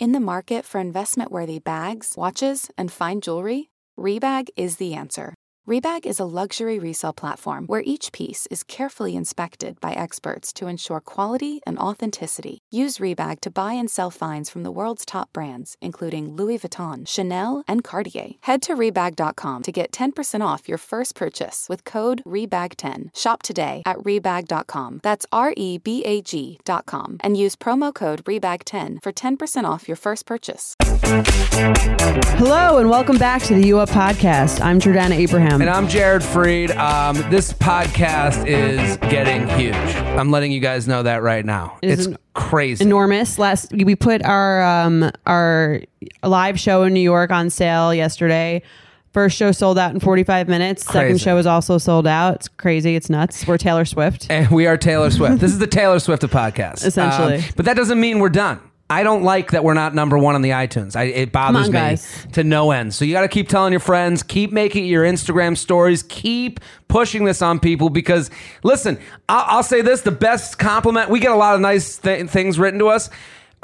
In the market for investment-worthy bags, watches, and fine jewelry, Rebag is the answer. Rebag is a luxury resale platform where each piece is carefully inspected by experts to ensure quality and authenticity. Use Rebag to buy and sell finds from the world's top brands, including Louis Vuitton, Chanel, and Cartier. Head to Rebag.com to get 10% off your first purchase with code REBAG10. Shop today at Rebag.com. That's REBAG.com. And use promo code REBAG10 for 10% off your first purchase. Hello and welcome back to the U Up Podcast. I'm Jordana Abraham. And I'm Jared Freed. This podcast is getting huge. I'm letting you guys know that right now. It's crazy. Enormous. We put our live show in New York on sale yesterday. First show sold out in 45 minutes. Crazy. Second show is also sold out. It's crazy. It's nuts. We're Taylor Swift. And we are Taylor Swift. This is the Taylor Swift of podcasts. Essentially. But that doesn't mean we're done. I don't like that we're not number one on the iTunes. It bothers me guys. To no end. So you got to keep telling your friends, keep making your Instagram stories, keep pushing this on people because, listen, I'll say this, the best compliment, we get a lot of nice things written to us.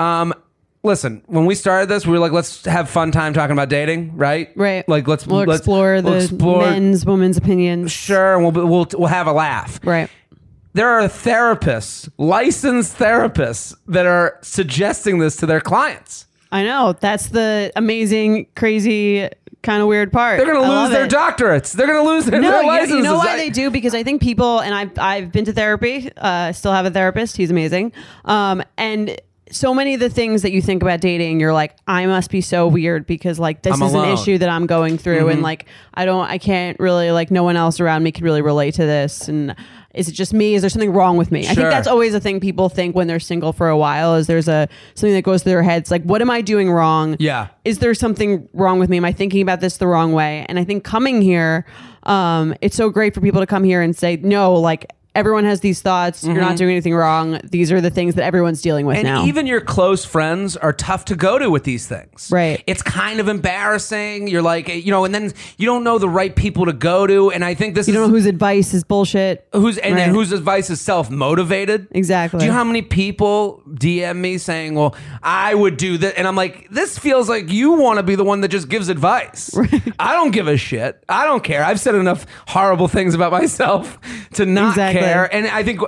Listen, when we started this, we were like, let's have fun time talking about dating, right? Right. Like, we'll explore men's, women's opinions. Sure, and we'll have a laugh. Right. There are therapists, licensed therapists, that are suggesting this to their clients. I know. That's the amazing, crazy, kind of weird part. They're going to lose their doctorates. They're going to lose their licenses. You know why they do? Because I think people, and I've been to therapy, still have a therapist. He's amazing. And so many of the things that you think about dating, you're like, I must be so weird because like this is an issue that I'm going through. Mm-hmm. And like, I can't really, like, no one else around me can really relate to this. And is it just me? Is there something wrong with me? Sure. I think that's always a thing people think when they're single for a while is there's something that goes through their heads. Like, what am I doing wrong? Yeah. Is there something wrong with me? Am I thinking about this the wrong way? And I think coming here, it's so great for people to come here and say, no, like, everyone has these thoughts. Mm-hmm. You're not doing anything wrong. These are the things that everyone's dealing with now. And even your close friends are tough to go to with these things. Right. It's kind of embarrassing. You're like, and then you don't know the right people to go to. And I think you don't know whose advice is bullshit. Whose advice is self-motivated. Exactly. Do you know how many people DM me saying, well, I would do that? And I'm like, this feels like you want to be the one that just gives advice. Right. I don't give a shit. I don't care. I've said enough horrible things about myself to not care. And I think,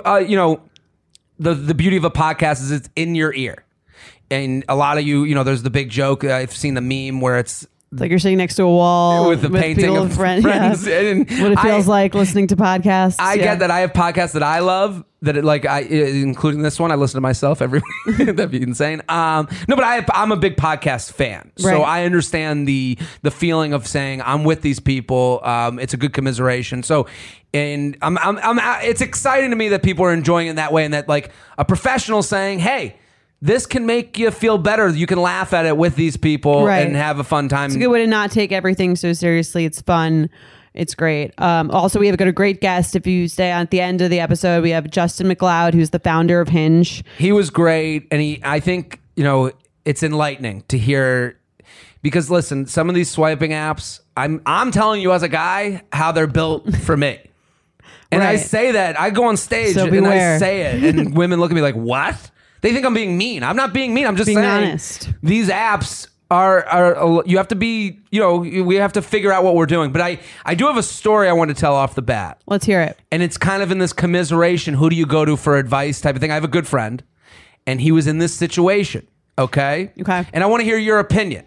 the beauty of a podcast is it's in your ear. And a lot of you, there's the big joke. I've seen the meme where it's like you're sitting next to a wall with the painting of friends. Yeah. And what it feels like listening to podcasts. I get that. I have podcasts that I love that including this one. I listen to myself every week. That'd be insane. No, but I'm a big podcast fan. So right. I understand the feeling of saying I'm with these people. It's a good commiseration. So, and it's exciting to me that people are enjoying it that way and that like a professional saying, hey, this can make you feel better. You can laugh at it with these people and have a fun time. It's a good way to not take everything so seriously. It's fun. It's great. Also, we have got a great guest. If you stay on at the end of the episode, we have Justin McLeod, who's the founder of Hinge. He was great. And I think, it's enlightening to hear because listen, some of these swiping apps, I'm telling you as a guy how they're built for me. And I say that. I go on stage and I say it. And women look at me like, what? They think I'm being mean. I'm not being mean. I'm just being saying honest. These apps are you have to be, we have to figure out what we're doing. But I do have a story I want to tell off the bat. Let's hear it. And it's kind of in this commiseration, who do you go to for advice type of thing. I have a good friend and he was in this situation. Okay. And I want to hear your opinion.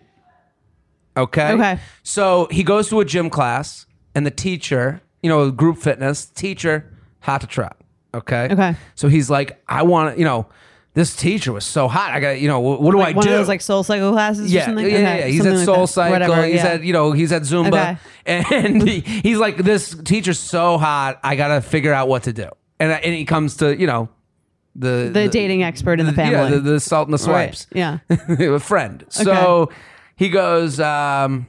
Okay. So he goes to a gym class and the teacher, group fitness teacher, hot to trot. Okay. So he's like, I want to, this teacher was so hot. I got, what do I do? One of those like Soul Cycle classes or something? Yeah. He's at Soul Cycle. He's at, he's at Zumba. And he's like, this teacher's so hot. I got to figure out what to do. And he comes to, the dating expert in the family. Yeah, the salt and the swipes. Right. Yeah. A friend. So he goes, my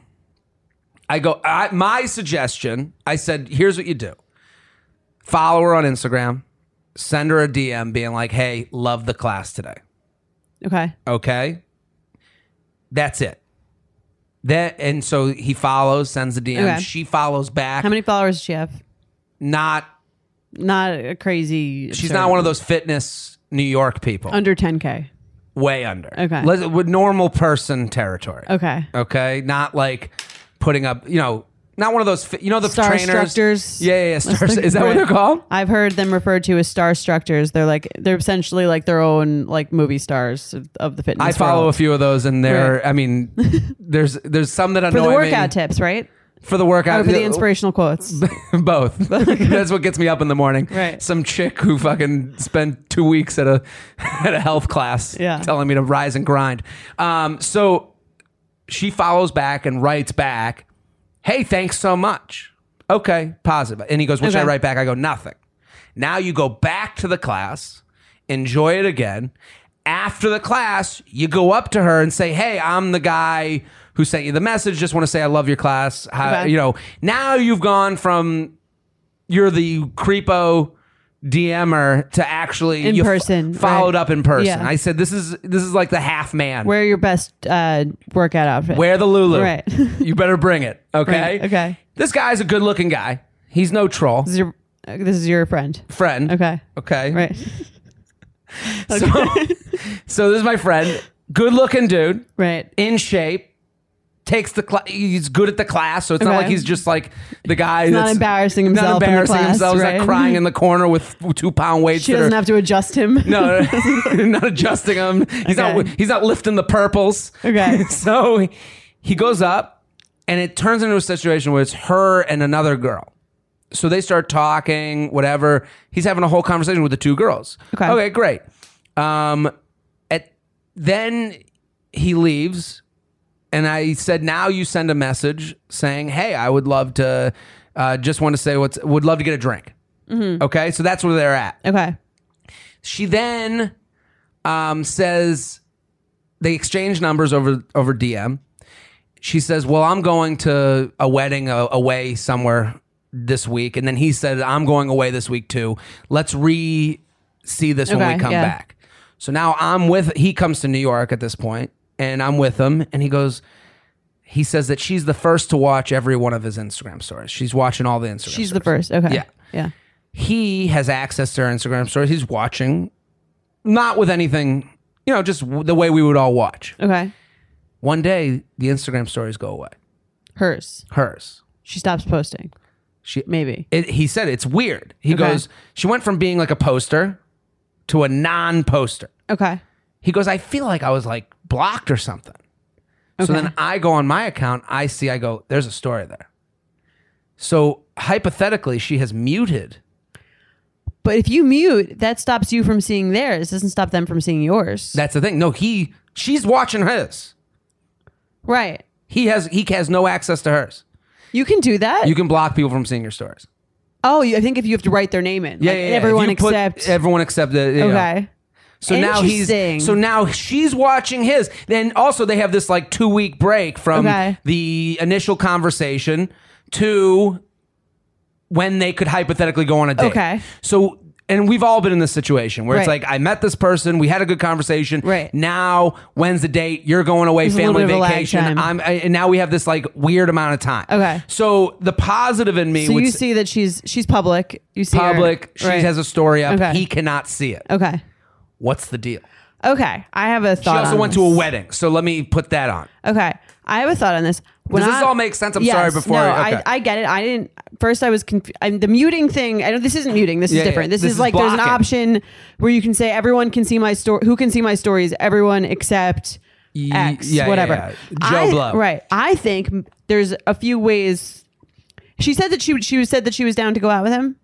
suggestion, I said, here's what you do. Follow her on Instagram. Send her a DM being like, hey, love the class today. Okay. That's it. And so he follows, sends a DM. Okay. She follows back. How many followers does she have? Not a crazy. She's not one of those fitness New York people. Under 10K. way under. Okay. With normal person territory. Okay. Okay. Not like putting up, not one of those, the Star trainers. Instructors. Yeah. Is that what they're called? I've heard them referred to as star instructors. They're essentially like their own like movie stars of the fitness. I follow world. a few of those, and they're. Right. I mean, there's some that annoy me. For the workout tips, right? For the workout, or for the inspirational quotes. Both. That's what gets me up in the morning. Right. Some chick who fucking spent 2 weeks at a health class, telling me to rise and grind. So she follows back and writes back, "Hey, thanks so much." Okay, positive. And he goes, "What should I write back?" I go, "Nothing." Now you go back to the class, enjoy it again. After the class, you go up to her and say, "Hey, I'm the guy who sent you the message. Just want to say I love your class." Now you've gone from you're the creepo DMer to actually in person, followed up in person. Yeah. I said, this is like the half man. Wear your best workout outfit. Wear the Lulu. Right. You better bring it. Okay. Right. Okay. This guy's a good looking guy. He's no troll. This is your friend. Friend. Okay. Okay. Right. So this is my friend. Good looking dude. Right. In shape. Takes the class. He's good at the class, so it's not like he's just like the guy. He's not embarrassing himself. Not embarrassing in the class, himself. Right? He's not crying in the corner with 2 pound weights. She doesn't have to adjust him. No, not adjusting him. He's not lifting the purples. Okay. So he goes up, and it turns into a situation where it's her and another girl. So they start talking, whatever. He's having a whole conversation with the 2 girls. Okay, great. Then he leaves. And I said, now you send a message saying, "Hey, I would love to, just want to say would love to get a drink." Mm-hmm. Okay, so that's where they're at. Okay. She then says they exchange numbers over DM. She says, "Well, I'm going to a wedding away somewhere this week," and then he said, "I'm going away this week too. Let's see this when we come back." So now he comes to New York at this point. And I'm with him, and he says that she's the first to watch every one of his Instagram stories. She's watching all the Instagram stories. She's the first. Okay. Yeah. He has access to her Instagram stories. He's watching, not with anything, just the way we would all watch. Okay. One day, the Instagram stories go away. Hers. She stops posting. Maybe. He said it's weird. He goes, she went from being like a poster to a non-poster. Okay. He goes, I feel like I was like blocked or something. Okay. So then I go on my account, I go, there's a story there. So hypothetically, she has muted. But if you mute, that stops you from seeing theirs. It doesn't stop them from seeing yours. That's the thing. No, she's watching his. Right. He has no access to hers. You can do that? You can block people from seeing your stories. Oh, I think if you have to write their name in. Yeah, like yeah. Everyone accept. Everyone accept it. Okay. So now she's watching his. Then also they have this like 2-week break from the initial conversation to when they could hypothetically go on a date. Okay. So, and we've all been in this situation where it's like, I met this person, we had a good conversation. Right. Now, when's the date? You're going away, There's family vacation. And now we have this like weird amount of time. Okay. So the positive in me. So you see that she's public. You see public. Her. She has a story up. Okay. He cannot see it. Okay. What's the deal? Okay. I have a thought. She also went to a wedding. So let me put that on. Okay. I have a thought on this. Does this all make sense? I'm sorry before. No, okay. I get it. I didn't. First, I was confused. The muting thing. I know this isn't muting. This is different. This is like blocking. There's an option where you can say everyone can see my story. Who can see my stories? Everyone except X. Whatever. Yeah. Joe Blow. Right. I think there's a few ways. She said that she said that she was down to go out with him.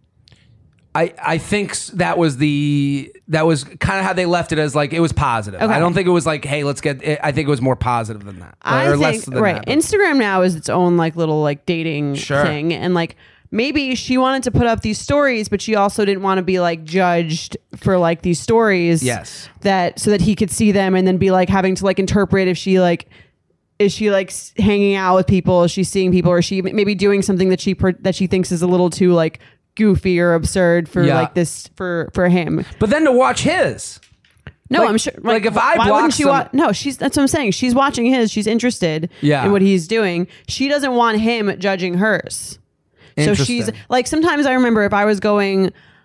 I think that was kind of how they left it, as like it was positive. Okay. I don't think it was like, hey, let's get it. I think it was more positive than that. Less than that. Instagram now is its own like little like dating thing, and like maybe she wanted to put up these stories, but she also didn't want to be like judged for like these stories. Yes. So that he could see them and then be like having to like interpret if she like. Is she like hanging out with people? Is she seeing people? Or is she maybe doing something that she thinks is a little too like goofy or absurd for like this for him? But then to watch his. No, like, I'm sure. Like if I block no, that's what I'm saying. She's watching his. She's interested in what he's doing. She doesn't want him judging hers. So she's like, sometimes I remember if I was going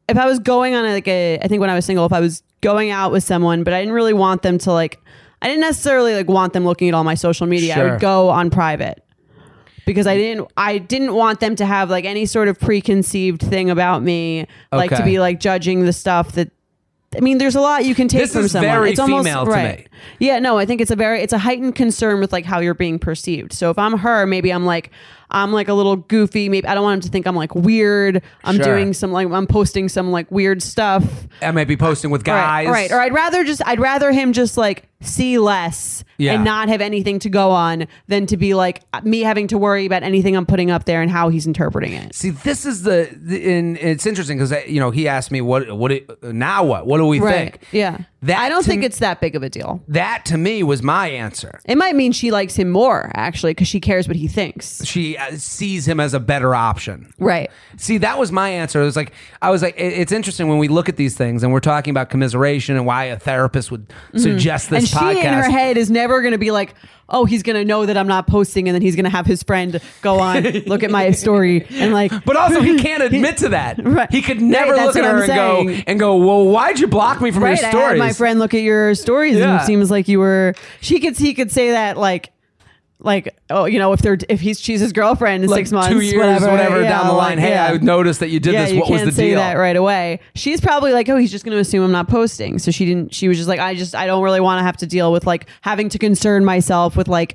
going on like I think when I was single, if I was going out with someone, but I didn't really want them to like, I didn't necessarily like want them looking at all my social media. Sure. I would go on private because I didn't want them to have like any sort of preconceived thing about me, like to be like judging the stuff that, I mean, there's a lot you can take from someone. Very it's almost female to me. Yeah, no, I think it's a heightened concern with like how you're being perceived. So if I'm her, maybe I'm like a little goofy. Maybe I don't want him to think I'm like weird. I'm doing some like, I'm posting some like weird stuff. I might be posting with guys. Right. Or I'd rather him just like see less and not have anything to go on than to be like me having to worry about anything I'm putting up there and how he's interpreting it. See, this is and it's interesting because he asked me what do we think? Yeah. I don't think it's that big of a deal. That to me was my answer. It might mean she likes him more actually because she cares what he thinks. She sees him as a better option. Right. See, that was my answer. It was like, it's interesting when we look at these things and we're talking about commiseration and why a therapist would suggest this podcast. And she in her head is never going to be like, oh, he's going to know that I'm not posting and then he's going to have his friend go on, look at my story and like. But also he can't admit to that. Right. He could never look at her and go, well, why'd you block me from your stories? I had my friend look at your stories and it seems like you were, he could say that like, oh, she's his girlfriend in like 6 months, 2 years, whatever down the line. Hey, I noticed that you did this. What was the deal? You can't say that right away. She's probably like, oh, he's just going to assume I'm not posting. So she was just like, I don't really want to have to deal with like having to concern myself with like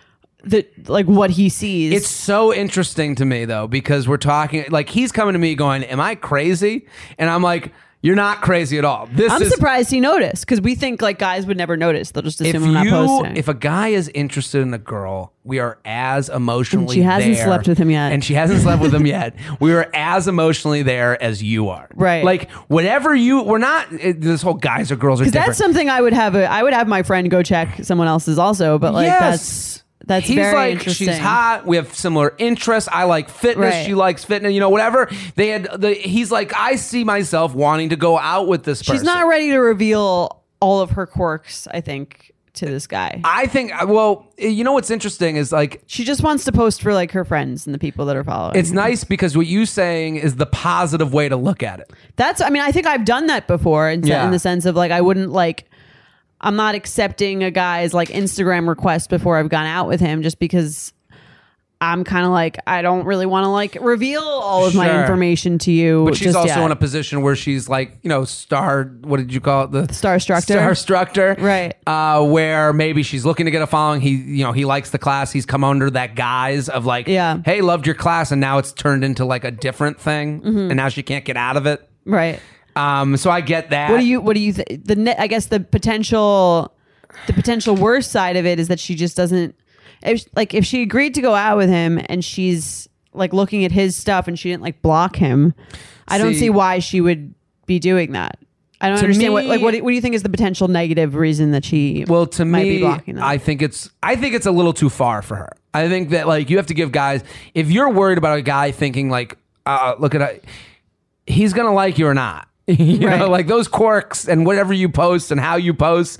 what he sees. It's so interesting to me though, because we're talking like he's coming to me going, am I crazy? And I'm like, you're not crazy at all. I'm surprised he noticed because we think like guys would never notice. They'll just assume I'm not posting. If a guy is interested in a girl, we are as emotionally there. She hasn't slept with him yet. And she hasn't slept with him yet. We are as emotionally there as you are. Right. Like whatever we're not, this whole guys or girls are different. That's something I would have my friend go check someone else's also. But like that's he's very like, interesting. she's hot. We have similar interests. I like fitness. Right. She likes fitness. Whatever. He's like, I see myself wanting to go out with this person. She's not ready to reveal all of her quirks, I think, to this guy. I think, well, what's interesting is like... She just wants to post for like her friends and the people that are following. It's nice because what you're saying is the positive way to look at it. I think I've done that before in the sense of like, I wouldn't like... I'm not accepting a guy's like Instagram request before I've gone out with him just because I'm kind of like, I don't really want to like reveal all of my information to you. But she's also in a position where she's like, what did you call it? The star instructor. Star instructor. Right. Where maybe she's looking to get a following. He likes the class. He's come under that guise of like, hey, loved your class. And now it's turned into like a different thing. Mm-hmm. And now she can't get out of it. Right. So I get that. What do you think? I guess the potential worst side of it is that she just doesn't. If she agreed to go out with him and she's like looking at his stuff and she didn't like block him, I don't see why she would be doing that. I don't understand what do you think is the potential negative reason that she might be blocking them? I think it's a little too far for her. I think that like you have to give guys, if you're worried about a guy thinking like, look at it, he's gonna like you or not. You know, like those quirks and whatever you post and how you post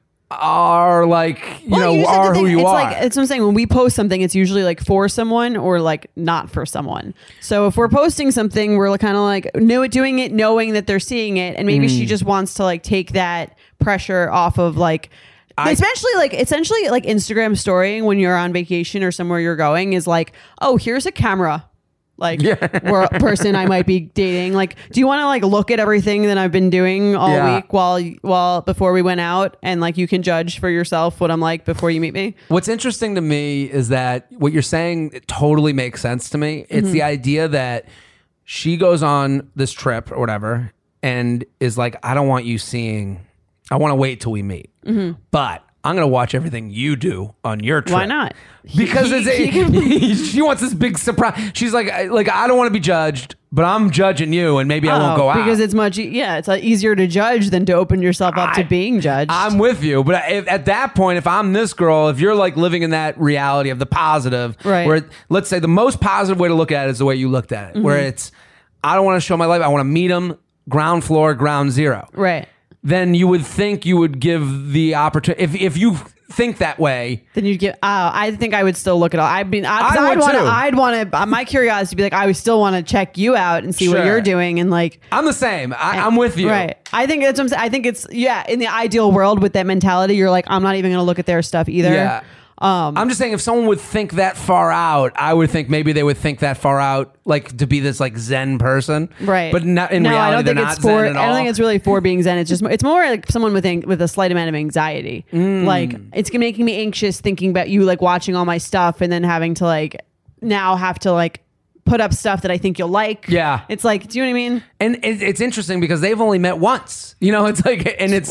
are like, are who you are. It's what I'm saying. When we post something, it's usually like for someone or like not for someone. So if we're posting something, we're kind of like doing it, knowing that they're seeing it. And maybe she just wants to like take that pressure off of like, essentially like Instagram storying when you're on vacation or somewhere you're going is like, oh, here's a camera. Like or a person I might be dating. Like, do you want to like look at everything that I've been doing all week while before we went out, and like you can judge for yourself what I'm like before you meet me? What's interesting to me is that what you're saying it totally makes sense to me. It's the idea that she goes on this trip or whatever and is like, I don't want you seeing. I want to wait till we meet, but I'm going to watch everything you do on your trip. Why not? Because she wants this big surprise. She's like, I don't want to be judged, but I'm judging you, and maybe I won't go out. Because it's it's easier to judge than to open yourself up to being judged. I'm with you. But at that point, if I'm this girl, if you're like living in that reality of the positive, where let's say the most positive way to look at it is the way you looked at it, where it's, I don't want to show my life. I want to meet him ground floor, ground zero. Right. Then you would think you would give the opportunity. If you think that way, then you'd get. I think I would still look at all. I'd want to. My curiosity would be like, I would still want to check you out and see what you're doing, and like, I'm the same. I'm with you. Right. I think that's what I'm saying. I think it's in the ideal world with that mentality, you're like, I'm not even going to look at their stuff either. Yeah. I'm just saying, if someone would think that far out, I would think maybe they would think that far out, like to be this like Zen person, right? But not in reality. I don't think it's for. I don't think it's really for being Zen. It's more like someone with a slight amount of anxiety. Like it's making me anxious thinking about you, like watching all my stuff and then having to like now have to like put up stuff that I think you'll like. Yeah. It's like, do you know what I mean? And it's interesting because they've only met once, you know, it's like, and it's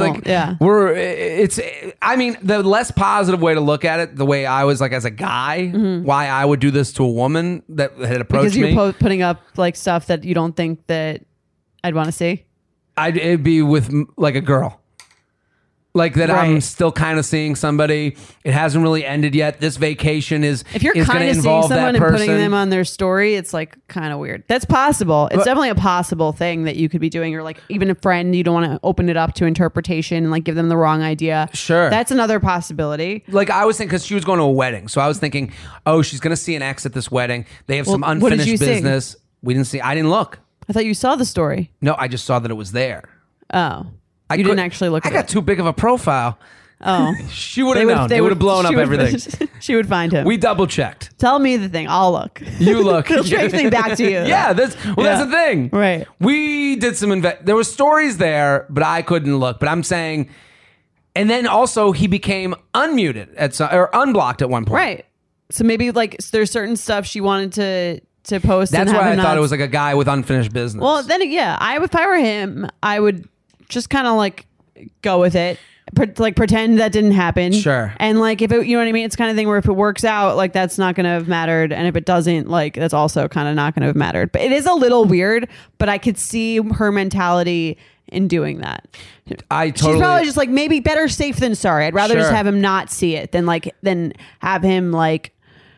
I mean, the less positive way to look at it, the way I was like, as a guy, why I would do this to a woman that had approached me. Because you're putting up like stuff that you don't think that I'd want to see. It'd be with like a girl. Like that, right. I'm still kind of seeing somebody. It hasn't really ended yet. This vacation is if you're kind of seeing someone and putting them on their story, it's like kind of weird. That's possible. It's definitely a possible thing that you could be doing, or like even a friend, you don't want to open it up to interpretation and like give them the wrong idea. Sure, that's another possibility. Like I was thinking, because she was going to a wedding, so I was thinking, oh, she's going to see an ex at this wedding. They have some unfinished business. See? We didn't see. I didn't look. I thought you saw the story. No, I just saw that it was there. Oh. You didn't actually look at it. I got too big of a profile. Oh. She would have known. They would have blown up everything. She would find him. We double checked. Tell me the thing. I'll look. You look. It'll trace me back to you. Yeah, that's the thing. Right. We did some there were stories there, but I couldn't look. But I'm saying, and then also he became unmuted or unblocked at one point. Right. So maybe like there's certain stuff she wanted to post. That's why I thought it was like a guy with unfinished business. Well, then if I were him, I would just kind of like go with it, like pretend that didn't happen. Sure. And like if it, you know what I mean, it's kind of thing where if it works out, like that's not going to have mattered, and if it doesn't, like that's also kind of not going to have mattered. But it is a little weird. But I could see her mentality in doing that. She's probably just like, maybe better safe than sorry. I'd rather just have him not see it than have him like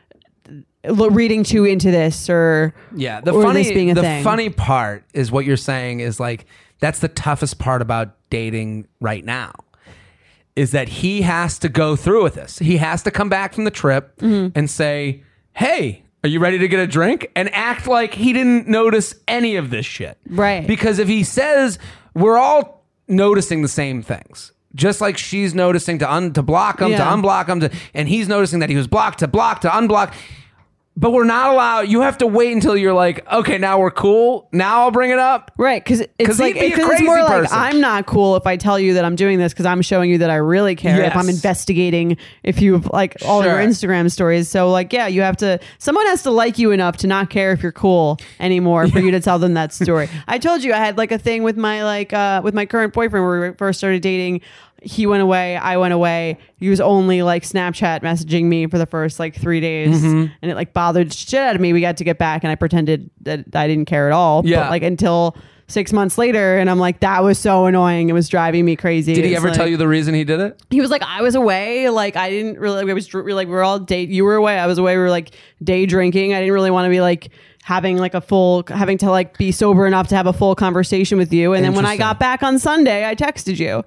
reading too into this or the funny part is what you're saying is like. That's the toughest part about dating right now, is that he has to go through with this. He has to come back from the trip and say, hey, are you ready to get a drink? And act like he didn't notice any of this shit. Right. Because if he says, we're all noticing the same things, just like she's noticing to block him, to unblock him, and he's noticing that he was blocked, to block, to unblock. But we're not allowed. You have to wait until you're like, okay, now we're cool. Now I'll bring it up. Right. Because it's like, it's more like, I'm not cool if I tell you that I'm doing this because I'm showing you that I really care. Yes. If I'm investigating, if you like all your Instagram stories. So like, yeah, someone has to like you enough to not care if you're cool anymore for you to tell them that story. I told you I had like a thing with my with my current boyfriend where we first started dating. He went away. I went away. He was only like Snapchat messaging me for the first like 3 days, and it like bothered shit out of me. We got to get back, and I pretended that I didn't care at all. Yeah. But like until 6 months later, and I'm like, that was so annoying. It was driving me crazy. Did he ever tell you the reason he did it? He was like, I was away. Like I didn't really. We were all you were away. I was away. We were like day drinking. I didn't really want to be like having to like be sober enough to have a full conversation with you. And then when I got back on Sunday, I texted you.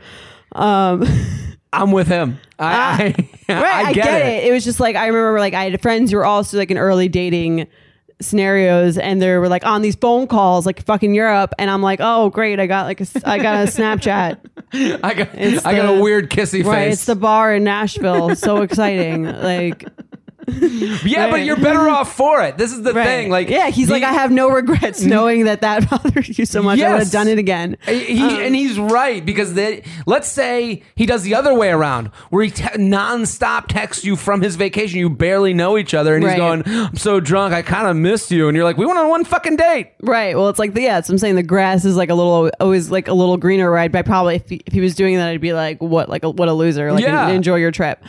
I'm with him. I get it. It was just like, I remember like I had friends who were also like in early dating scenarios, and they were like on these phone calls like fucking Europe, and I'm like, oh great, I got a Snapchat. I got a weird kissy face. It's the bar in Nashville. So exciting. Like yeah, but you're better off for it. This is the thing. Like, yeah, he's like, I have no regrets knowing that bothered you so much. Yes. I would have done it again. And he's right, because let's say he does the other way around, where he nonstop texts you from his vacation. You barely know each other, and he's going, "I'm so drunk, I kind of missed you," and you're like, "We went on one fucking date." Right. Well, it's like I'm saying the grass is like always like a little greener. Right. But probably if he was doing that, I'd be like, what a loser. Like, enjoy your trip.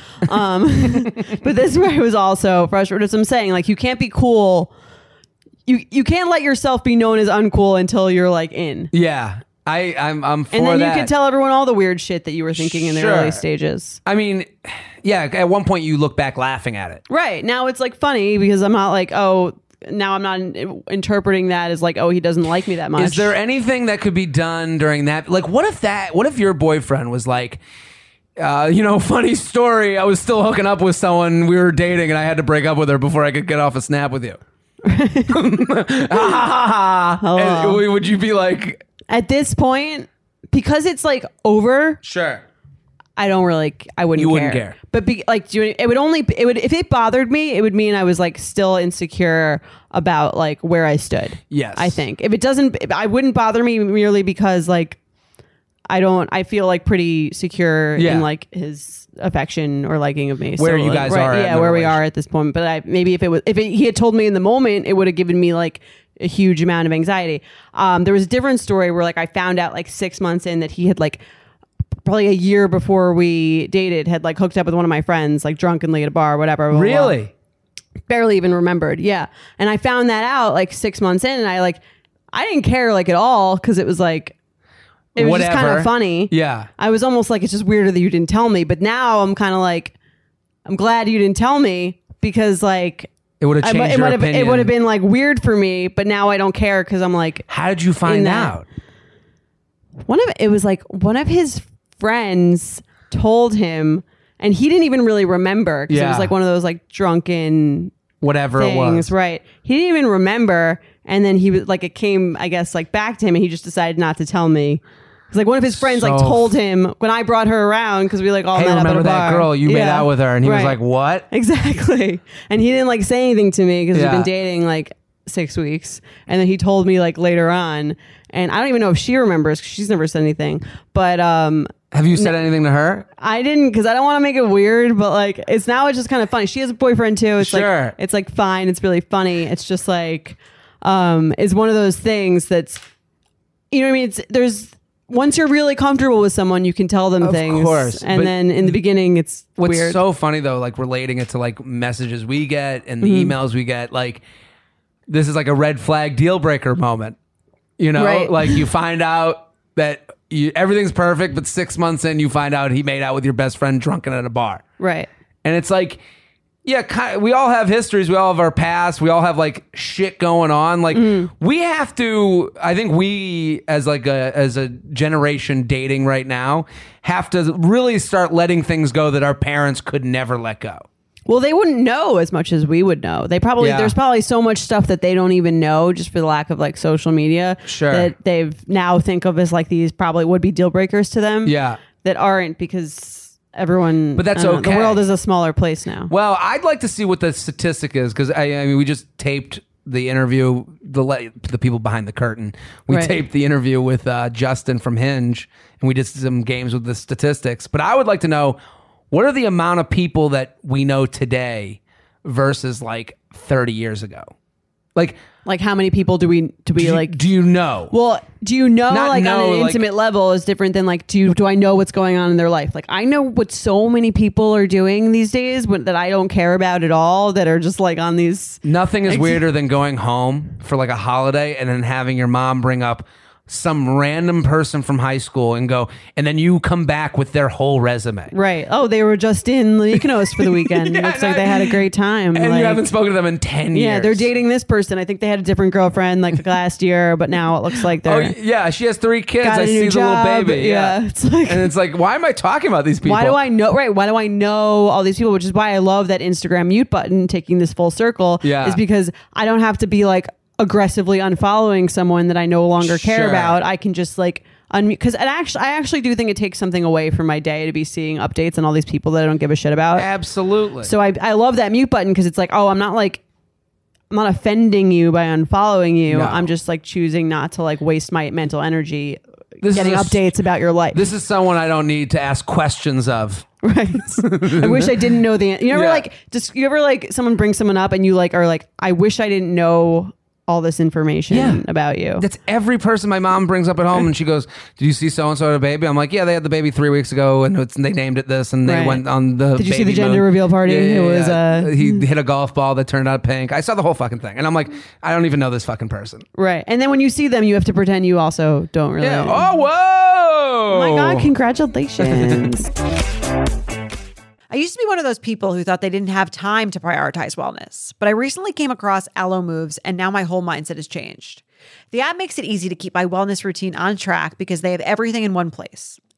But this way was also frustrating. As I'm saying, like, you can't be cool. You can't let yourself be known as uncool until you're like in. Yeah. I'm for that. And then you can tell everyone all the weird shit that you were thinking in the early stages. I mean, yeah, at one point you look back laughing at it. Right. Now it's like funny because I'm not like, oh, now I'm not interpreting that as like, oh, he doesn't like me that much. Is there anything that could be done during that? Like, what if your boyfriend was like, Funny story. I was still hooking up with someone. We were dating, and I had to break up with her before I could get off a snap with you. Would you be like, at this point, because it's like over? Sure. I wouldn't You wouldn't care. But if it bothered me, it would mean I was like still insecure about like where I stood. Yes. I think if it doesn't, I wouldn't bother me merely because like, I feel like pretty secure in like his affection or liking of me. Where you guys are. Yeah. Where we are at this point. But maybe if he had told me in the moment, it would have given me like a huge amount of anxiety. There was a different story where like I found out like 6 months in that he had like, probably a year before we dated, had like hooked up with one of my friends, like drunkenly at a bar or whatever. Really? Barely even remembered. Yeah. And I found that out like 6 months in, and I didn't care like at all, because it was like, it was just kind of funny. Yeah. I was almost like, it's just weirder that you didn't tell me. But now I'm kind of like, I'm glad you didn't tell me, because like, it would have changed your opinion. It would have been like weird for me, but now I don't care, because I'm like, how did you find out? One of his friends told him, and he didn't even really remember, because it was like one of those like drunken whatever things, it was. right? He didn't even remember, and then he was like, it came, I guess, like back to him, and he just decided not to tell me. It's like one of his friends like told him when I brought her around, because we like all met up at a bar. Remember that girl you made out with her, and he was like, what? Exactly. And he didn't like say anything to me, because we've been dating like 6 weeks, and then he told me like later on, and I don't even know if she remembers, because she's never said anything. But have you said anything to her? I didn't, because I don't want to make it weird, but like it's just kind of funny. She has a boyfriend too. It's like, it's like fine. It's really funny. It's just like, it's one of those things that's, you know what I mean? Once you're really comfortable with someone, you can tell them things. Of course. And then in the beginning, it's what's weird. So funny though, like relating it to like messages we get and the emails we get, like this is like a red flag deal breaker moment. Right. Like you find out that everything's perfect, but 6 months in, you find out he made out with your best friend drunken at a bar. Right. And it's like, yeah, we all have histories. We all have our past. We all have like shit going on. Like we have to, I think we as a generation dating right now have to really start letting things go that our parents could never let go. Well, they wouldn't know as much as we would know. There's probably so much stuff that they don't even know, just for the lack of like social media, that they've now think of as like these probably would be deal breakers to them. Yeah. That aren't, because everyone, but that's okay. The world is a smaller place now. Well, I'd like to see what the statistic is, because I mean, we just taped the interview, the people behind the curtain. We taped the interview with Justin from Hinge, and we did some games with the statistics. But I would like to know, what are the amount of people that we know today versus like 30 years ago? Like how many people do you know? Well, do you know, Not like know, on an intimate level is different than like, do I know what's going on in their life? Like I know what so many people are doing these days that I don't care about at all, that are just like on these. Nothing is weirder than going home for like a holiday and then having your mom bring up some random person from high school and then you come back with their whole resume. Right. Oh, they were just in Mykonos for the weekend. It looks like they had a great time. And you haven't spoken to them in 10 years. Yeah, they're dating this person. I think they had a different girlfriend like last year, but now it looks like they're... Oh, yeah, she has 3 kids. I see the little baby. Yeah. It's like, why am I talking about these people? Why do I know? Right. Why do I know all these people? Which is why I love that Instagram mute button, taking this full circle. Yeah. Is because I don't have to be like aggressively unfollowing someone that I no longer care about. I can just like unmute, because I actually do think it takes something away from my day to be seeing updates on all these people that I don't give a shit about. Absolutely. So I love that mute button, because it's like, oh, I'm not offending you by unfollowing you. No. I'm just like choosing not to like waste my mental energy getting updates about your life. This is someone I don't need to ask questions of. Right. I wish I didn't know the answer. You ever like someone brings someone up and you like are like, I wish I didn't know all this information about you. That's every person my mom brings up at home, and she goes, "Did you see so and so had a baby?" I'm like, "Yeah, they had the baby 3 weeks ago, and they named it this, and they went on the." Did you see the gender reveal party? Yeah, it was he hit a golf ball that turned out pink. I saw the whole fucking thing, and I'm like, I don't even know this fucking person. Right, and then when you see them, you have to pretend you also don't really. Yeah. Oh, whoa! Oh my God! Congratulations. I used to be one of those people who thought they didn't have time to prioritize wellness, but I recently came across Alo Moves, and now my whole mindset has changed. The app makes it easy to keep my wellness routine on track because they have everything in one place.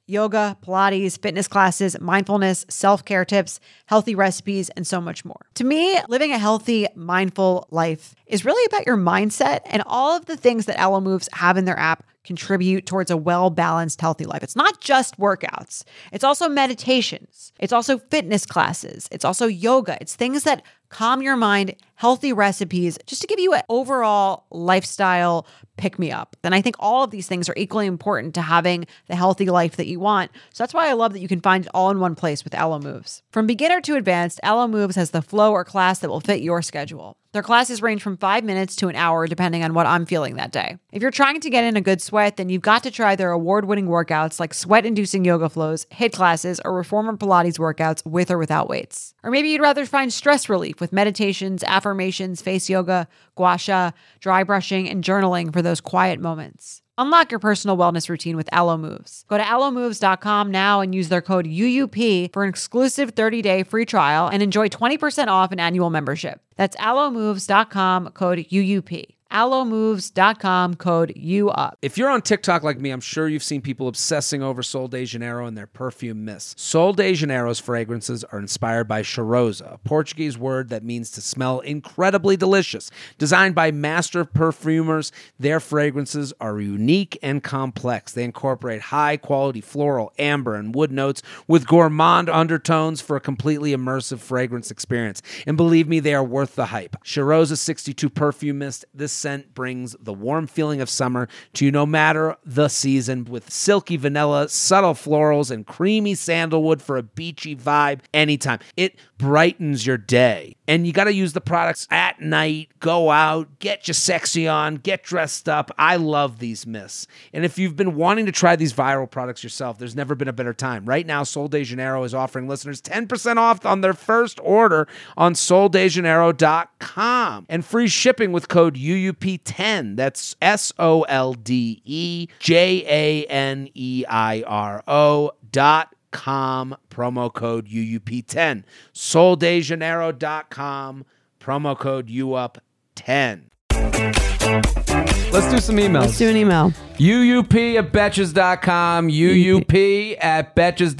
yoga, Pilates, fitness classes, mindfulness, self-care tips, healthy recipes, and so much more. To me, living a healthy, mindful life is really about your mindset, and all of the things that Alo Moves have in their app contribute towards a well-balanced, healthy life. It's not just workouts. It's also meditations. It's also fitness classes. It's also yoga. It's things that calm your mind, healthy recipes, just to give you an overall lifestyle pick-me-up. And I think all of these things are equally important to having the healthy life that you want. So that's why I love that you can find it all in one place with Alo Moves. From beginner to advanced, Alo Moves has the flow or class that will fit your schedule. Their classes range from 5 minutes to an hour, depending on what I'm feeling that day. If you're trying to get in a good sweat, then you've got to try their award-winning workouts like sweat-inducing yoga flows, HIIT classes, or reformer Pilates workouts with or without weights. Or maybe you'd rather find stress relief with meditations, affirmations, face yoga, gua sha, dry brushing, and journaling for those quiet moments. Unlock your personal wellness routine with Alo Moves. Go to alomoves.com now and use their code UUP for an exclusive 30-day free trial and enjoy 20% off an annual membership. That's alomoves.com, code UUP. alomoves.com, code UUP. If you're on TikTok like me, I'm sure you've seen people obsessing over Sol de Janeiro and their perfume mists. Sol de Janeiro's fragrances are inspired by cheirosa, a Portuguese word that means to smell incredibly delicious. Designed by master perfumers, their fragrances are unique and complex. They incorporate high-quality floral, amber, and wood notes with gourmand undertones for a completely immersive fragrance experience. And believe me, they are worth the hype. Cheirosa 62 Perfume Mist, this scent brings the warm feeling of summer to you no matter the season, with silky vanilla, subtle florals, and creamy sandalwood for a beachy vibe anytime. It brightens your day. And you got to use the products at night, go out, get your sexy on, get dressed up. I love these mists. And if you've been wanting to try these viral products yourself, there's never been a better time. Right now, Sol de Janeiro is offering listeners 10% off on their first order on soldejaneiro.com and free shipping with code UUP10. That's SOLDEJANEIRO.com, promo code UUP10. soldejaneiro.com, promo code UUP10. Let's do some emails. Let's do an email. UUP at Betches.com. UUP at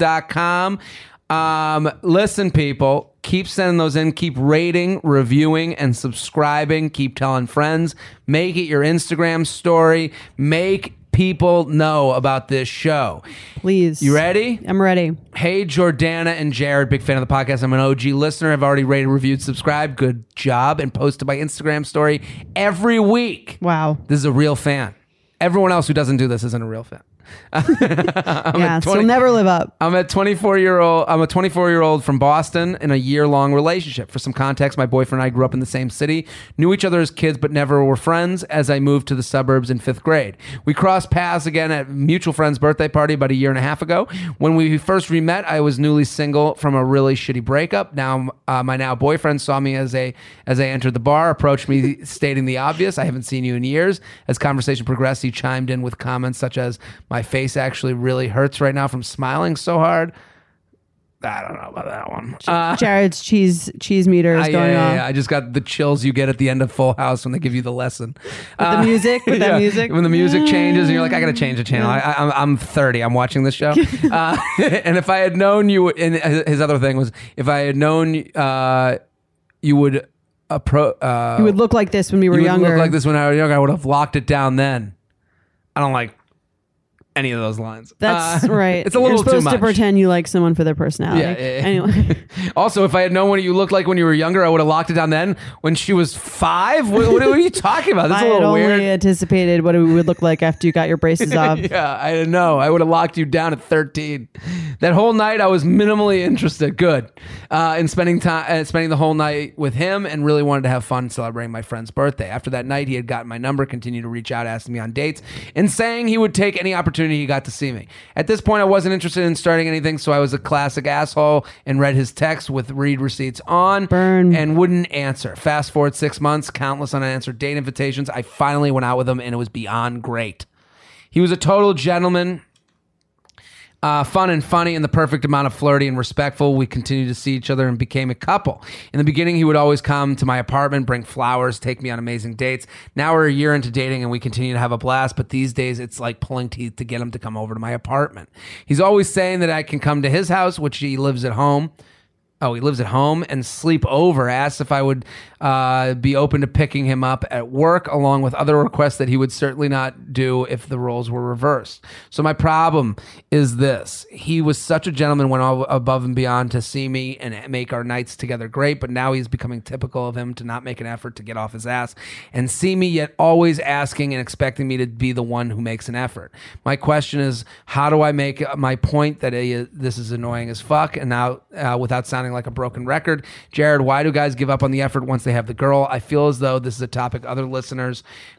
Betches.com. Listen, people, keep sending those in. Keep rating, reviewing, and subscribing. Keep telling friends. Make it your Instagram story. Make people know about this show. Please. You ready? I'm ready. Hey, Jordana and Jared, big fan of the podcast. I'm an OG listener. I've already rated, reviewed, subscribed. Good job. And posted my Instagram story every week. Wow. This is a real fan. Everyone else who doesn't do this isn't a real fan. Yeah, so never live up. I'm a 24-year-old from Boston in a year-long relationship. For some context, my boyfriend and I grew up in the same city, knew each other as kids, but never were friends as I moved to the suburbs in 5th grade. We crossed paths again at a mutual friend's birthday party about a year and a half ago. When we first met, I was newly single from a really shitty breakup. Now, my now boyfriend saw me as I entered the bar, approached me stating the obvious: I haven't seen you in years. As conversation progressed, he chimed in with comments such as, my face actually really hurts right now from smiling so hard. I don't know about that one. Jared's cheese meter is going off. Yeah, I just got the chills you get at the end of Full House when they give you the lesson. With the music? With that music? When the music changes and you're like, I got to change the channel. I'm 30. I'm watching this show. And if I had known you, and his other thing was, if I had known you would you would look like this when we were younger. Look like this when I was younger. I would have locked it down then. I don't like any of those lines. That's right. It's a little too much. You're supposed to pretend you like someone for their personality. Yeah. Anyway. Also, if I had known what you looked like when you were younger, I would have locked it down then. When she was 5? What are you talking about? That's a little weird. I had only anticipated what it would look like after you got your braces off. Yeah, I didn't know. I would have locked you down at 13. That whole night, I was minimally interested. Good. In spending the whole night with him, and really wanted to have fun celebrating my friend's birthday. After that night, he had gotten my number, continued to reach out, asking me on dates, and saying he would take any opportunity he got to see me. At this point, I wasn't interested in starting anything, so I was a classic asshole and read his text with read receipts on. Burn. And wouldn't answer. Fast forward 6 months, countless unanswered date invitations. I finally went out with him, and it was beyond great. He was a total gentleman. fun and funny and the perfect amount of flirty and respectful. We continued to see each other and became a couple. In the beginning, he would always come to my apartment, bring flowers, take me on amazing dates. Now we're a year into dating and we continue to have a blast, but these days it's like pulling teeth to get him to come over to my apartment. He's always saying that I can come to his house, which he lives at home. Oh, he lives at home and sleep over. Asked if I would be open to picking him up at work, along with other requests that he would certainly not do if the roles were reversed. So my problem is this. He was such a gentleman, went all above and beyond to see me and make our nights together great, but now he's becoming typical of him to not make an effort to get off his ass and see me, yet always asking and expecting me to be the one who makes an effort. My question is, how do I make my point that this is annoying as fuck and now without sounding like a broken record? Jared, why do guys give up on the effort once they have the girl? I feel as though this is a topic other listeners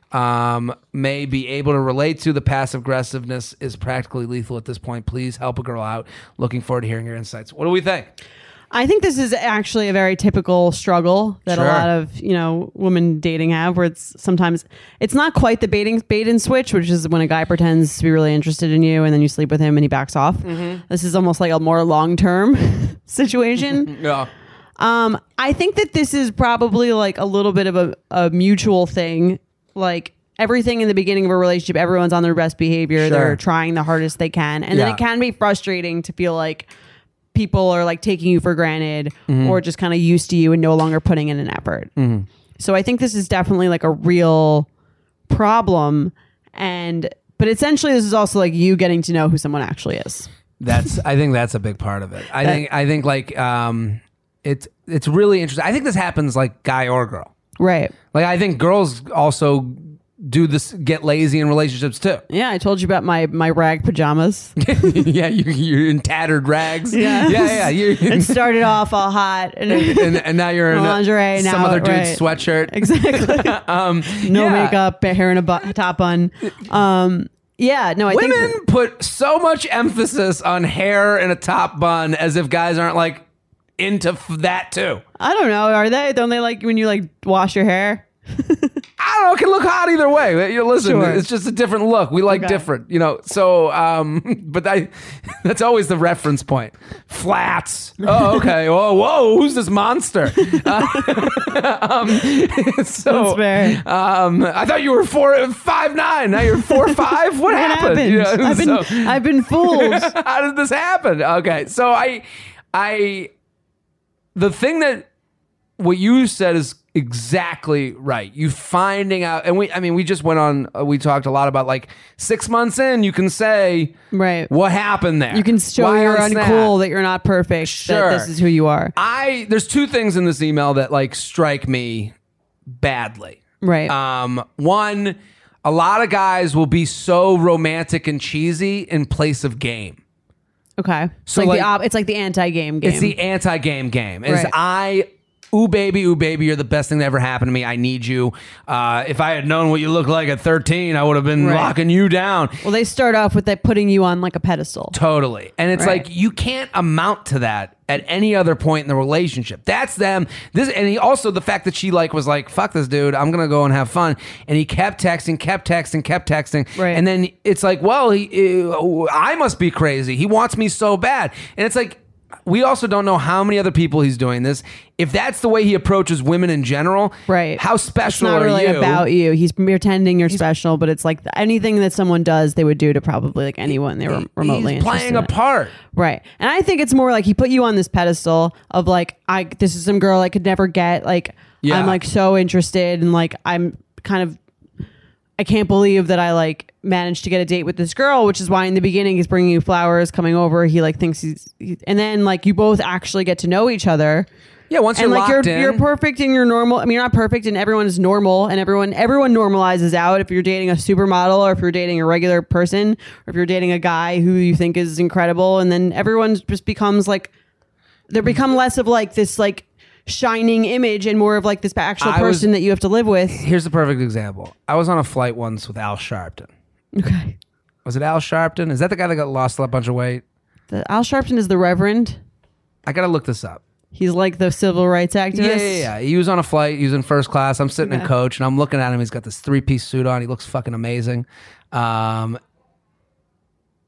may be able to relate to. The passive aggressiveness is practically lethal at this point. Please help a girl out. Looking forward to hearing your insights. What do we think? I think this is actually a very typical struggle that a lot of, women dating have, where it's sometimes it's not quite the bait and switch, which is when a guy pretends to be really interested in you and then you sleep with him and he backs off. Mm-hmm. This is almost like a more long-term situation. Yeah. I think that this is probably like a little bit of a mutual thing. Like everything in the beginning of a relationship, everyone's on their best behavior. Sure. They're trying the hardest they can. And then it can be frustrating to feel like people are like taking you for granted or just kind of used to you and no longer putting in an effort. Mm-hmm. So I think this is definitely like a real problem. But essentially this is also like you getting to know who someone actually is. I think that's a big part of it. I think like it's really interesting. I think this happens like guy or girl. Right. Like I think girls also do this, get lazy in relationships too. Yeah, I told you about my rag pajamas. Yeah, you're in tattered rags. Yeah. It started off all hot, and now you're in lingerie. Some other dude's sweatshirt. Exactly. No makeup, hair in a top bun. Yeah, no, I think women put so much emphasis on hair and a top bun as if guys aren't like into that too. I don't know. Are they? Don't they like when you like wash your hair? I don't know. It can look hot either way. Listen, sure. It's just a different look. We like different, So, but that's always the reference point. Flats. Oh, okay. Oh, whoa. Who's this monster? So, that's fair. I thought you were 5'9". Now you're 4'5". What happened? I've been fooled. How did this happen? Okay. So the thing that what you said is exactly right. You finding out, and we just went on, we talked a lot about like 6 months in, you can say, right, what happened there? You can show you're uncool, that you're not perfect, sure. That this is who you are. There's two things in this email that like strike me badly. Right. One, a lot of guys will be so romantic and cheesy in place of game. Okay. So it's like the anti-game game. It's the anti-game game. Right. Ooh baby, you're the best thing that ever happened to me. I need you. If I had known what you look like at 13, I would have been locking you down. Well, they start off with that putting you on like a pedestal. Totally. And it's like, you can't amount to that at any other point in the relationship. That's them. And he also, the fact that she was like, fuck this dude, I'm going to go and have fun. And he kept texting. Right. And then it's like, well, I must be crazy. He wants me so bad. And it's like, we also don't know how many other people he's doing this. If that's the way he approaches women in general, right? How special are you? It's not really about you. He's pretending you're special, but it's like anything that someone does, they would do to probably like anyone they were remotely interested in. He's playing a part. Right. And I think it's more like he put you on this pedestal of like, this is some girl I could never get. Like, I'm like so interested and like, I'm kind of, I can't believe that I like managed to get a date with this girl, which is why in the beginning he's bringing you flowers, coming over. He like thinks and then like you both actually get to know each other. Yeah, once you're locked in. You're perfect and you're normal. I mean, you're not perfect and everyone is normal and everyone normalizes out. If you're dating a supermodel or if you're dating a regular person or if you're dating a guy who you think is incredible, and then everyone just becomes like, they become less of like this like shining image and more of like this actual person that you have to live with. Here's the perfect example. I was on a flight once with Al Sharpton. Okay. Was it Al Sharpton? Is that the guy that got lost a bunch of weight? Al Sharpton is the Reverend. I got to look this up. He's like the civil rights activist. Yeah. He was on a flight. He was in first class. I'm sitting in coach and I'm looking at him. He's got this 3-piece suit on. He looks fucking amazing.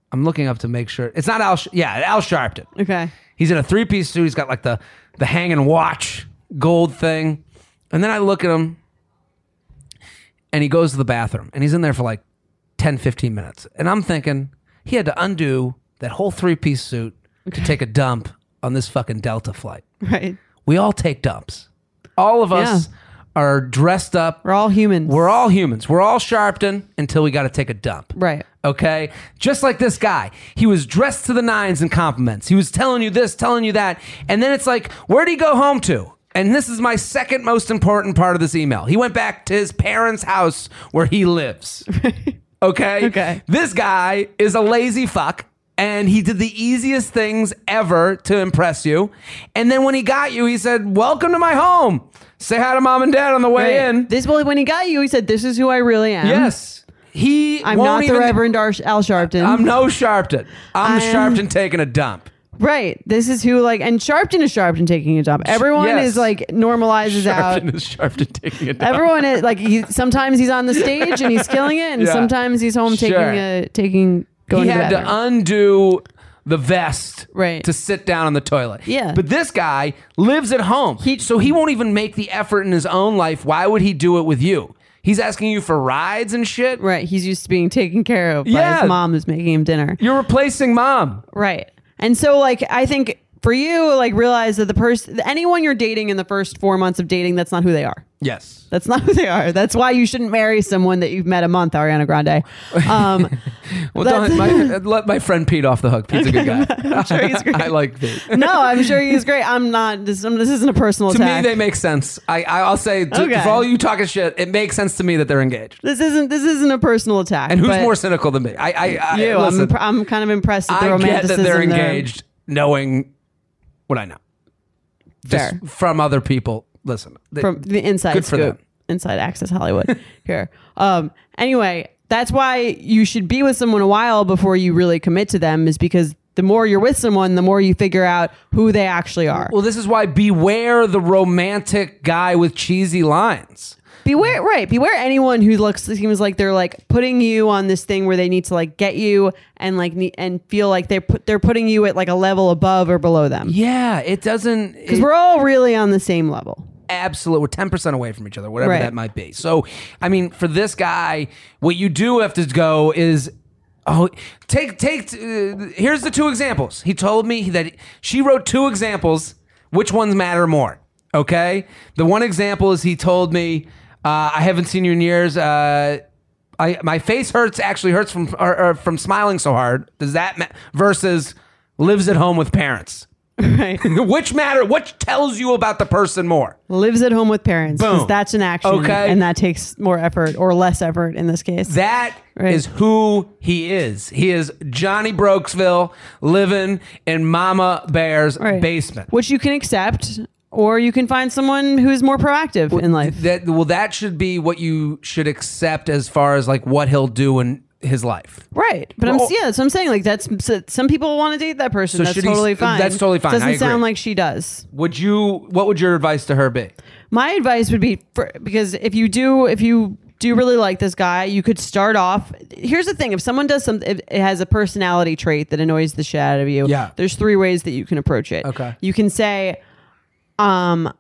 I'm looking up to make sure. It's not Al Sharpton. Okay. He's in a 3-piece suit. He's got like the hanging watch gold thing. And then I look at him and he goes to the bathroom and he's in there for like 10, 15 minutes. And I'm thinking he had to undo that whole 3-piece suit to take a dump on this fucking Delta flight. Right. We all take dumps. All of us are dressed up. We're all humans. We're all humans. We're all Sharpton until we got to take a dump. Right. Okay? Just like this guy. He was dressed to the nines in compliments. He was telling you this, telling you that. And then it's like, where'd he go home to? And this is my second most important part of this email. He went back to his parents' house where he lives. Okay? Okay. This guy is a lazy fuck. And he did the easiest things ever to impress you. And then when he got you, he said, welcome to my home. Say hi to mom and dad on the way in. When he got you, he said, this is who I really am. Yes. I'm not the Reverend Al Sharpton. I'm no Sharpton. I'm the Sharpton taking a dump. Right. This is who and Sharpton is Sharpton taking a dump. Everyone is normalizes out. Sharpton is Sharpton taking a dump. Everyone is sometimes he's on the stage and he's killing it. And sometimes he's home taking he had to undo the vest right. to sit down on the toilet. Yeah. But this guy lives at home. So he won't even make the effort in his own life. Why would he do it with you? He's asking you for rides and shit. Right. He's used to being taken care of by his mom who's making him dinner. You're replacing mom. Right. And so I think for you, realize that anyone you're dating in the first 4 months of dating, that's not who they are. Yes. That's not who they are. That's why you shouldn't marry someone that you've met a month, Ariana Grande. Well, let my friend Pete off the hook. Pete's a good guy. I'm sure he's great. I like Pete. No, I'm sure he's great. I'm not. This isn't a personal attack. To me, they make sense. I'll say, for all you talking shit, it makes sense to me that they're engaged. This isn't a personal attack. And who's more cynical than me? Listen, I'm kind of impressed at the I romanticism. get that they're engaged, knowing what I know. Just from other people. Listen, from the inside good for scoop, them. Inside Access Hollywood here. Anyway, that's why you should be with someone a while before you really commit to them, is because the more you're with someone, the more you figure out who they actually are. Well, this is why beware the romantic guy with cheesy lines. Beware anyone who seems like they're putting you on this thing where they need to get you and feel like they're putting you at a level above or below them. Yeah, it doesn't, because we're all really on the same level. Absolutely. We're 10% away from each other, whatever that might be. So, I mean, for this guy, what you do have to go is, here's the 2 examples. He told me that she wrote 2 examples. Which ones matter more? Okay. The one example is he told me, I haven't seen you in years. My face hurts from smiling so hard. Does that versus lives at home with parents? Right. Which matter? What tells you about the person more? Lives at home with parents. Boom. That's an action. Okay. And that takes more effort or less effort in this case. That is who he is. He is Johnny Brokesville living in Mama Bear's basement. Which you can accept, or you can find someone who's more proactive in life. That should be what you should accept as far as what he'll do in his life. Right. But that's what I'm saying. That's some people want to date that person. So that's totally fine. That's totally fine. Doesn't sound like she does. What would your advice to her be? My advice would be because if you do really like this guy, you could start off. Here's the thing: if someone does something, if it has a personality trait that annoys the shit out of you, there's 3 ways that you can approach it. Okay. You can say, I'm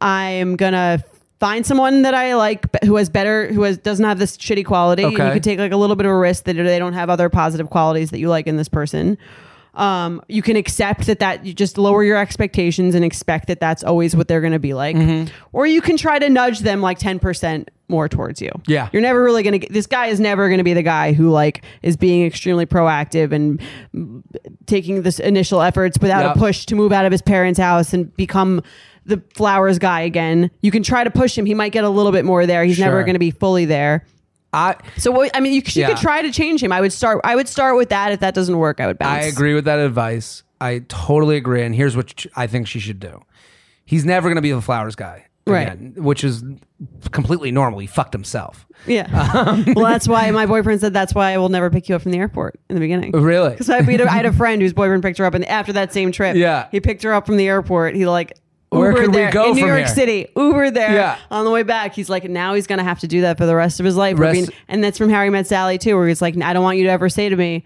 gonna find someone that I like who doesn't have this shitty quality. Okay. And you could take a little bit of a risk that they don't have other positive qualities that you like in this person. You can accept that you just lower your expectations and expect that that's always what they're going to be like. Mm-hmm. Or you can try to nudge them 10% more towards you. Yeah. You're never really going to this guy is never going to be the guy who is being extremely proactive and taking this initial efforts without a push to move out of his parents' house and become the flowers guy again. You can try to push him. He might get a little bit more there. He's never going to be fully there. You could try to change him. I would start with that. If that doesn't work, I would bounce. I agree with that advice. I totally agree. And here's what I think she should do. He's never going to be the flowers guy again, which is completely normal. He fucked himself. Yeah. Well, that's why my boyfriend said that's why I will never pick you up from the airport in the beginning. Really? Because I had a friend whose boyfriend picked her up, and after that same trip, he picked her up from the airport. He where could we go in New York here? City? Uber there on the way back. He's now he's going to have to do that for the rest of his life. And that's from Harry Met Sally too, where he's I don't want you to ever say to me,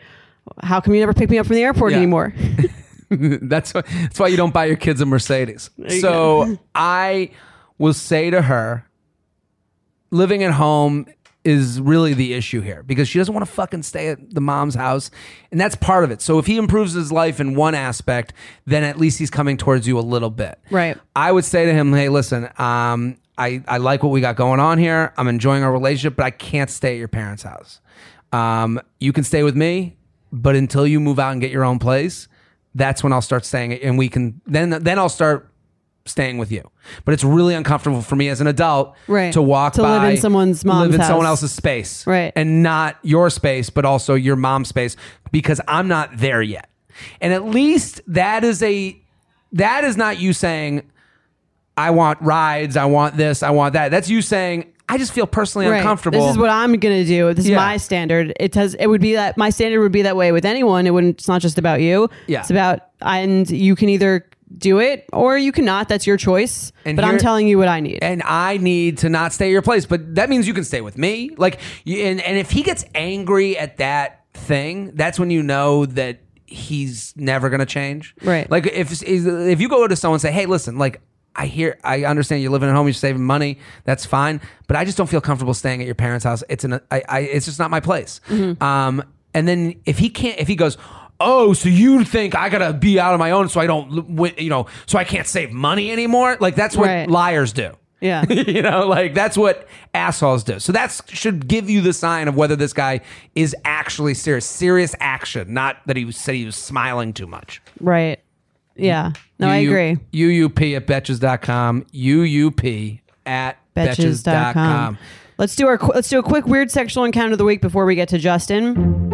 how come you never pick me up from the airport anymore? That's why you don't buy your kids a Mercedes. So I will say to her, living at home is really the issue here because she doesn't want to fucking stay at the mom's house. And that's part of it. So if he improves his life in one aspect, then at least he's coming towards you a little bit. Right. I would say to him, hey, listen, I like what we got going on here. I'm enjoying our relationship, but I can't stay at your parents' house. You can stay with me, but until you move out and get your own place, that's when I'll start staying, and we can then I'll start staying with you. But it's really uncomfortable for me as an adult to walk by, live in someone's mom's live in house. someone else's space, right, and not your space, but also your mom's space because I'm not there yet. And at least that is not you saying, I want rides, I want this, I want that. That's you saying, I just feel personally uncomfortable. This is what I'm going to do. This is my standard. It would be that my standard would be that way with anyone. It's not just about you. Yeah. It's about, and you can either do it or you cannot. That's your choice. But I'm telling you what I need. And I need to not stay at your place, but that means you can stay with me. Like, and if he gets angry at that thing, that's when you know that he's never going to change. Right. Like if you go to someone and say, hey, listen, like, I understand you're living at home, you're saving money. That's fine, but I just don't feel comfortable staying at your parents' house. It's just not my place. Mm-hmm. And then if he goes, oh, so you think I gotta be out on my own so I don't, so I can't save money anymore? Like that's what liars do. Yeah. Like that's what assholes do. So that should give you the sign of whether this guy is actually serious action, not that he said he was smiling too much. Right. Yeah. No, I agree. UUP at Betches.com. UUP at Betches.com. Let's do a quick weird sexual encounter of the week before we get to Justin.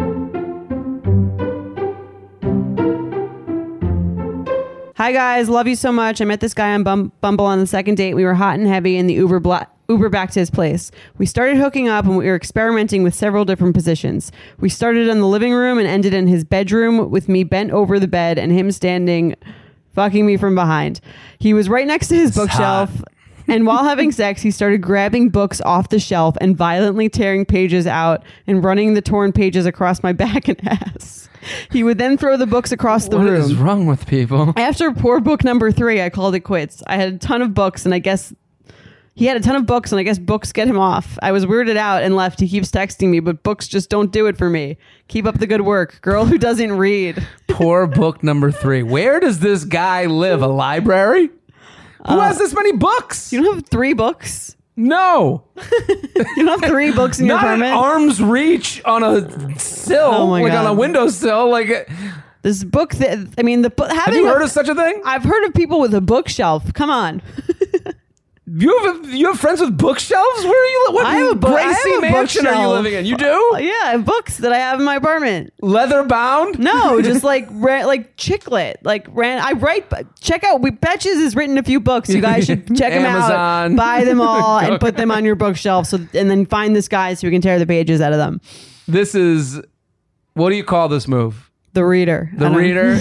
Hi guys, love you so much. I met this guy on Bumble on the second date. We were hot and heavy in the Uber back to his place. We started hooking up and we were experimenting with several different positions. We started in the living room and ended in his bedroom with me bent over the bed and him standing fucking me from behind. He was right next to his bookshelf. And while having sex, he started grabbing books off the shelf and violently tearing pages out and running the torn pages across my back and ass. He would then throw the books across the room. What is wrong with people? After poor book number 3, I called it quits. I had a ton of books, and I guess he had a ton of books, and I guess books get him off. I was weirded out and left. He keeps texting me, but books just don't do it for me. Keep up the good work. Girl who doesn't read. Poor book number 3. Where does this guy live? A library? Who has this many books? You don't have 3 books? No. You don't have 3 books in your apartment? Not at arm's reach on a sill, God. On a windowsill. Like this book, have you heard of such a thing? I've heard of people with a bookshelf. Come on. You have friends with bookshelves? Where are you? What Gracie Mansion are you living in? You do? Yeah, I have books that I have in my apartment. Leather bound? No, just like chicklet. Check out. Betches has written a few books. You guys should check them out. Buy them all and put them on your bookshelf. And then find this guy so we can tear the pages out of them. This is, what do you call this move? The reader. The reader.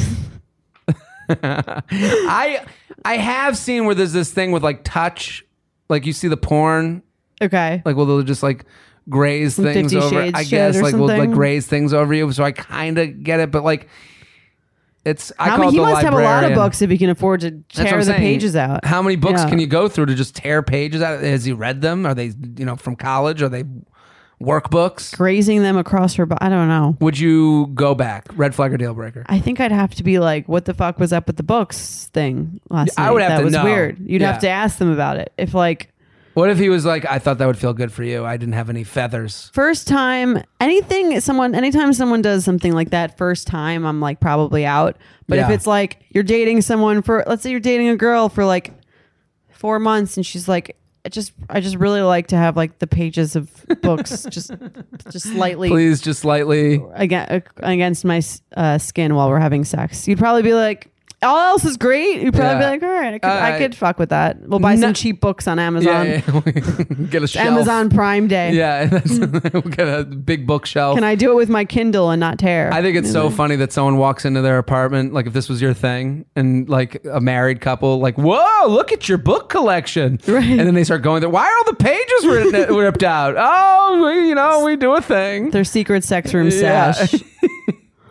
I have seen where there's this thing with like touch, like you see the porn. Okay. Like they'll just like graze things over. I guess like we'll like graze things over you. So I kind of get it, but like it's. He must have a lot of books if he can afford to tear the pages out. How many books can you go through to just tear pages out? Has he read them? Are they from college? Are they workbooks? Grazing them across her body. I don't know. Would you go back? Red flag or deal breaker? I think I'd have to be like, what the fuck was up with the books thing last night? I would have to know. That was weird. You'd have to ask them about it. What if he was like, I thought that would feel good for you. I didn't have any feathers. First time, anytime someone does something like that first time, I'm like probably out. But if it's like you're dating someone let's say you're dating a girl for like 4 months and she's like, I just really like to have like the pages of books just slightly. Please, just slightly against my skin while we're having sex. You'd probably be like, all else is great. You'd probably be like, all right, I could fuck with that. We'll buy some cheap books on Amazon. Yeah. Get a shelf. Amazon Prime Day. Yeah, we'll get a big bookshelf. Can I do it with my Kindle and not tear? I think it's so funny that someone walks into their apartment, like if this was your thing, and like a married couple, like, whoa, look at your book collection. Right. And then they start going there. Why are all the pages ripped out? Oh, we do a thing. Their secret sex room sash.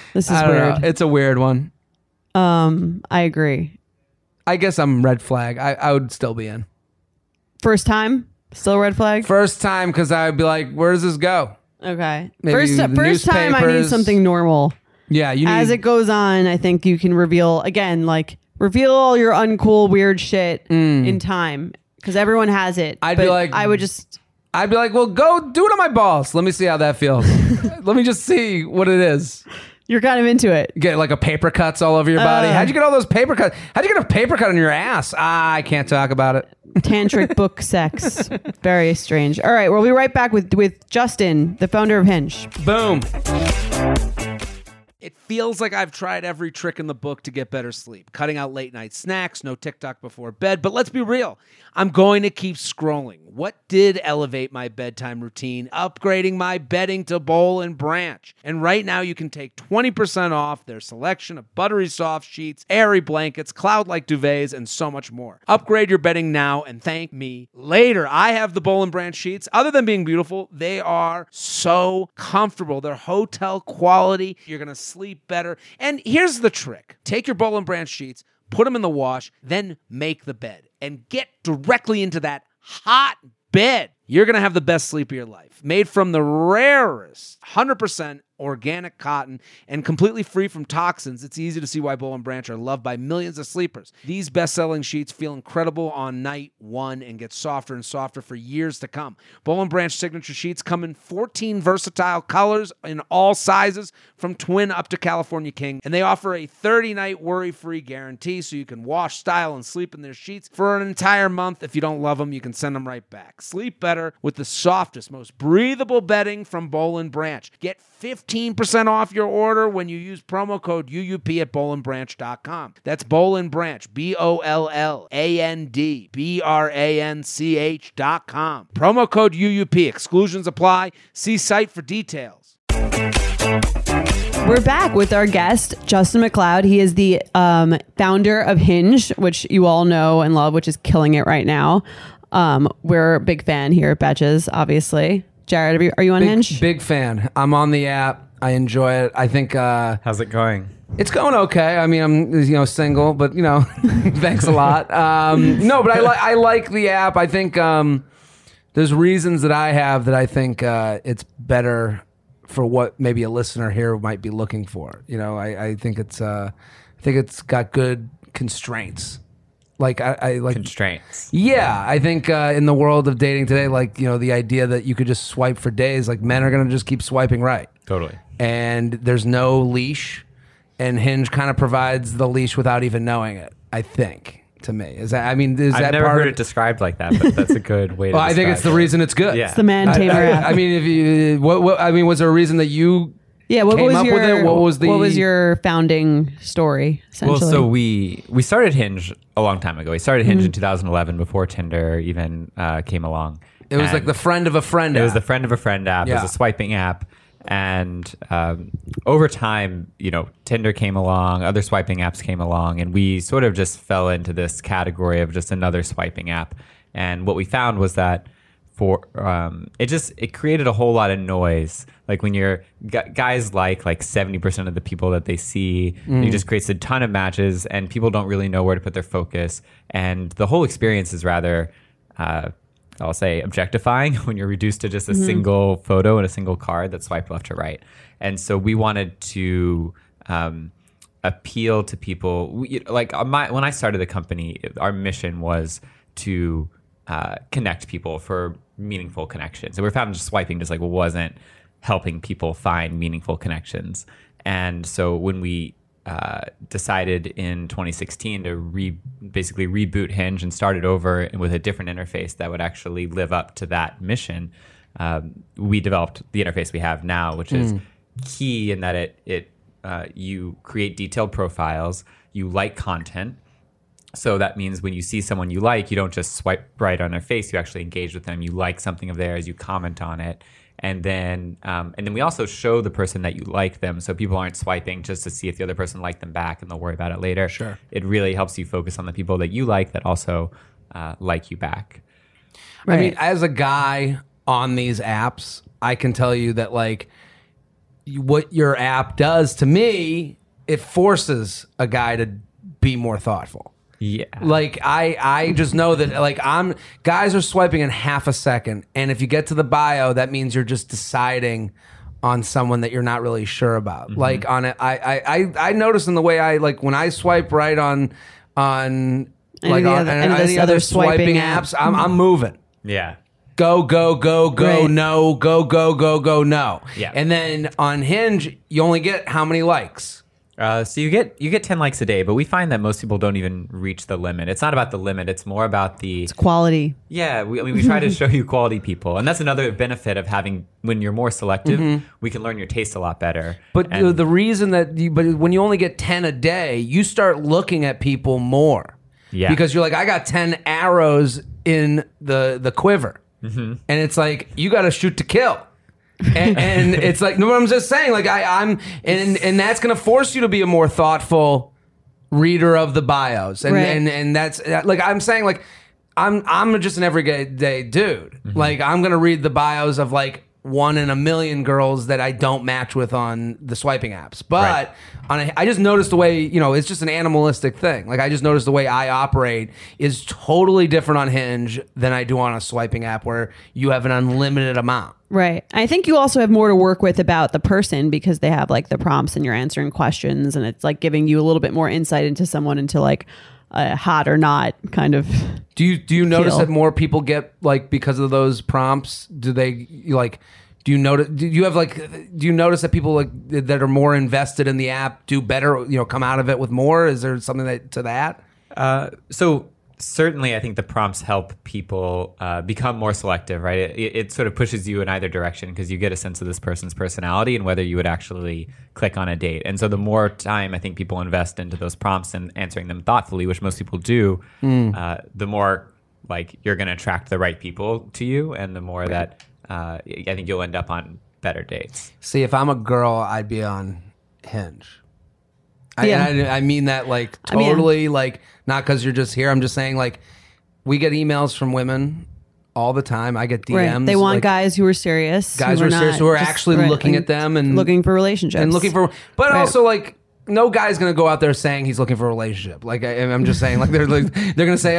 This is weird. It's a weird one. I agree. I guess I'm red flag. I would still be in. First time, still red flag? First time, because I would be like, where does this go? Okay. Maybe First time, I need something normal. Yeah, as it goes on, I think you can reveal all your uncool, weird shit in time, because everyone has it. I'd be like, well, go do it on my balls. Let me see how that feels. Let me just see what it is. You're kind of into it. Get like a paper cuts all over your body. How'd you get all those paper cuts? How'd you get a paper cut on your ass? I can't talk about it. Tantric book sex. Very strange. All right, we'll be right back with Justin, the founder of Hinge. Boom. It feels like I've tried every trick in the book to get better sleep. Cutting out late night snacks, no TikTok before bed. But let's be real. I'm going to keep scrolling. What did elevate my bedtime routine? Upgrading my bedding to Boll and Branch. And right now you can take 20% off their selection of buttery soft sheets, airy blankets, cloud-like duvets, and so much more. Upgrade your bedding now and thank me later. I have the Boll and Branch sheets. Other than being beautiful, they are so comfortable. They're hotel quality. You're going to sleep better. And here's the trick. Take your Boll and Branch sheets, put them in the wash, then make the bed and get directly into that hot bed. You're going to have the best sleep of your life. Made from the rarest 100% organic cotton and completely free from toxins, it's easy to see why Boll and Branch are loved by millions of sleepers. These best-selling sheets feel incredible on night one and get softer and softer for years to come. Boll and Branch signature sheets come in 14 versatile colors in all sizes, from twin up to California king, and they offer a 30-night worry-free guarantee, so you can wash, style, and sleep in their sheets for an entire month. If you don't love them, you can send them right back. Sleep better with the softest, most breathable bedding from Boll and Branch. Get 15% off your order when you use promo code UUP at bollandbranch.com. That's Boll and Branch, BOLLANDBRANCH.com. Promo code UUP. Exclusions apply. See site for details. We're back with our guest, Justin McLeod. He is the founder of Hinge, which you all know and love, which is killing it right now. We're a big fan here at Betches, obviously. Jared, are you on Hinge? Big fan. I'm on the app. I enjoy it. I think. How's it going? It's going okay. I mean, I'm single, but thanks a lot. No, but I like the app. I think there's reasons that I have that I think it's better for what maybe a listener here might be looking for. I think it's got good constraints. I like constraints. Yeah, I think in the world of dating today, the idea that you could just swipe for days, men are going to just keep swiping right. Totally. And there's no leash, and Hinge kind of provides the leash without even knowing it, I think, to me. I've never heard it described like that, but that's a good way to I think it's the reason it's good. Yeah. It's the man tamer app. I mean, if you, was there a reason that you what came was up with it? What was your founding story, essentially? Well, so we started Hinge a long time ago. We started Hinge in 2011 before Tinder even came along. It was like the friend of a friend app. It was the friend of a friend app. Yeah. It was a swiping app. And over time, Tinder came along, other swiping apps came along, and we sort of just fell into this category of just another swiping app. And what we found was that it created a whole lot of noise. Like when guys like 70% of the people that they see, it just creates a ton of matches, and people don't really know where to put their focus. And the whole experience is rather, I'll say, objectifying when you're reduced to just a single photo and a single card that's swiped left to right. And so we wanted to appeal to people. When I started the company, our mission was to connect people for meaningful connections. And we found just swiping wasn't helping people find meaningful connections. And so when we decided in 2016 to basically reboot Hinge and start it over with a different interface that would actually live up to that mission, we developed the interface we have now, which is key in that you create detailed profiles, you like content. So that means when you see someone you like, you don't just swipe right on their face. You actually engage with them. You like something of theirs. You comment on it. And then we also show the person that you like them, so people aren't swiping just to see if the other person liked them back, and they'll worry about it later. Sure. It really helps you focus on the people that you like that also like you back. Right. I mean, as a guy on these apps, I can tell you that what your app does to me, it forces a guy to be more thoughtful. Yeah. Like I just know that like guys are swiping in half a second, and if you get to the bio, that means you're just deciding on someone that you're not really sure about. Mm-hmm. Like on it, I notice in the way I like when I swipe right on like on any other swiping apps, I'm moving. Yeah. Go, right. No, go, no. Yeah. And then on Hinge, you only get how many likes? So you get 10 likes a day, but we find that most people don't even reach the limit. It's not about the limit. It's more about it's quality. Yeah. We try to show you quality people. And that's another benefit of having, when you're more selective, we can learn your taste a lot better. But the reason but when you only get 10 a day, you start looking at people more. Yeah. Because you're like, I got 10 arrows in the quiver. Mm-hmm. And it's like, you got to shoot to kill. and it's like, no, I'm just saying, like I'm that's going to force you to be a more thoughtful reader of the bios. And, right. and that's like, I'm saying like, I'm just an everyday dude. Mm-hmm. Like I'm going to read the bios of like 1 in a million girls that I don't match with on the swiping apps. But I just noticed the way, it's just an animalistic thing. Like I just noticed the way I operate is totally different on Hinge than I do on a swiping app where you have an unlimited amount. Right. I think you also have more to work with about the person because they have like the prompts and you're answering questions and it's like giving you a little bit more insight into someone, into like hot or not kind of. Do you notice that more people get like because of those prompts? Do you notice? Do you notice that people like that are more invested in the app do better? Come out of it with more. Is there something to that? So certainly, I think the prompts help people become more selective. Right? It sort of pushes you in either direction because you get a sense of this person's personality and whether you would actually click on a date. And so the more time I think people invest into those prompts and answering them thoughtfully, which most people do, the more like you're going to attract the right people to you, and the more that I think you'll end up on better dates. See, if I'm a girl, I'd be on Hinge. Yeah. I mean that like totally, like not because you're just here. I'm just saying like we get emails from women all the time. I get DMs. Right. They want like, guys who are serious. Guys who are serious, who are actually looking at them and looking for relationships. And looking for, but also like no guy's gonna go out there saying he's looking for a relationship. Like I'm just saying, like they're gonna say,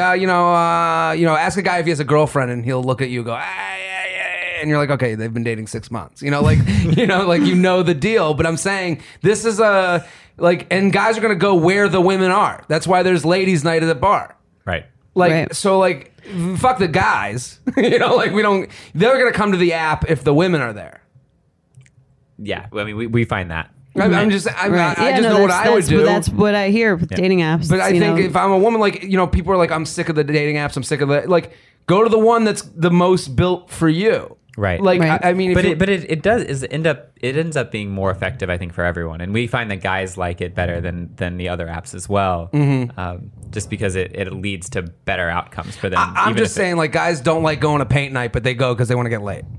ask a guy if he has a girlfriend, and he'll look at you, and go, and you're like, okay, they've been dating 6 months. Like the deal. But I'm saying this is and guys are gonna go where the women are. That's why there's ladies' night at the bar. Right. So fuck the guys. They're gonna come to the app if the women are there. Yeah, I mean, we find that. I just know what I would do. That's what I hear with dating apps. But I think if I'm a woman, people are like, I'm sick of the dating apps. I'm sick of go to the one that's the most built for you. Right. I mean, it ends up being more effective, I think, for everyone, and we find that guys like it better than the other apps as well. Mm-hmm. Just because it leads to better outcomes for them. I'm just saying, guys don't like going to paint night, but they go because they want to get laid.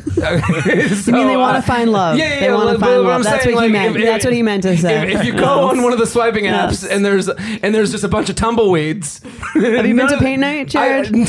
You mean they want to find love? Yeah, they want to find love. That's what he meant. That's what he meant to say. If you go on one of the swiping apps and there's just a bunch of tumbleweeds. Have you been to paint night, Jared? I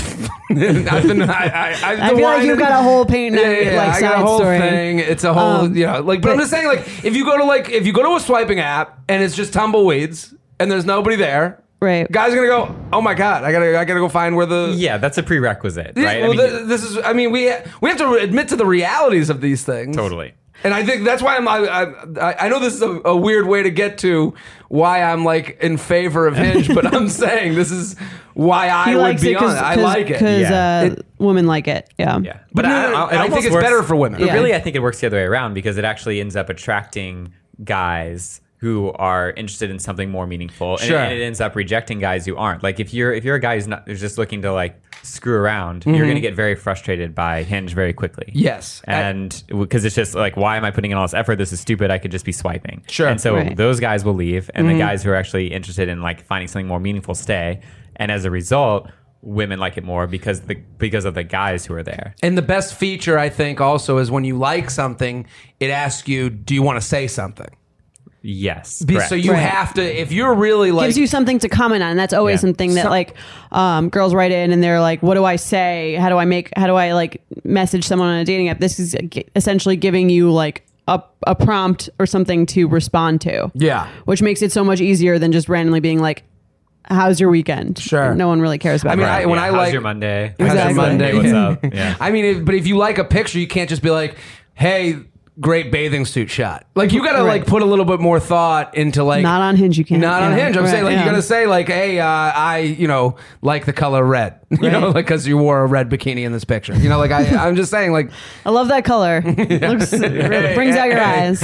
feel like you've got a whole paint night I got a whole story. thing. It's a whole but I'm just saying, if you go to a swiping app and it's just tumbleweeds and there's nobody there. Right. Guys are gonna go, oh my God, I gotta go find where the... Yeah, that's a prerequisite, right? Well, we have to admit to the realities of these things. Totally. And I think that's why I know this is a weird way to get to why I'm in favor of Hinge, but I'm saying this is why I would be on it. I like it. Because women like it. Yeah. Yeah. But I think it's better for women. But really, I think it works the other way around because it actually ends up attracting guys who are interested in something more meaningful, and it ends up rejecting guys who aren't. If you're a guy who's just looking to screw around, you're going to get very frustrated by Hinge very quickly. Yes, and because it's just why am I putting in all this effort? This is stupid. I could just be swiping. Sure, and so those guys will leave, and the guys who are actually interested in finding something more meaningful stay, and as a result, women like it more because of the guys who are there. And the best feature, I think, also is when you like something, it asks you, do you want to say something? Yes. So you have to, if you're really gives you something to comment on. And that's always something that girls write in and they're like, what do I say? How do I message someone on a dating app? This is essentially giving you a prompt or something to respond to. Yeah. Which makes it so much easier than just randomly being like, how's your weekend? Sure. No one really cares about that. When I how's like your Monday? How's your Exactly. Monday? What's up? Yeah. I mean, but if you like a picture, you can't just be like, hey, great bathing suit shot. Like, you gotta like put a little bit more thought into like. Not on Hinge, you can't. Not on Yeah. Hinge. I'm Right, saying like yeah. you gotta say like, hey, I like the color red. You know, like because you wore a red bikini in this picture. You know, like I'm just saying like. I love that color. Brings out your eyes.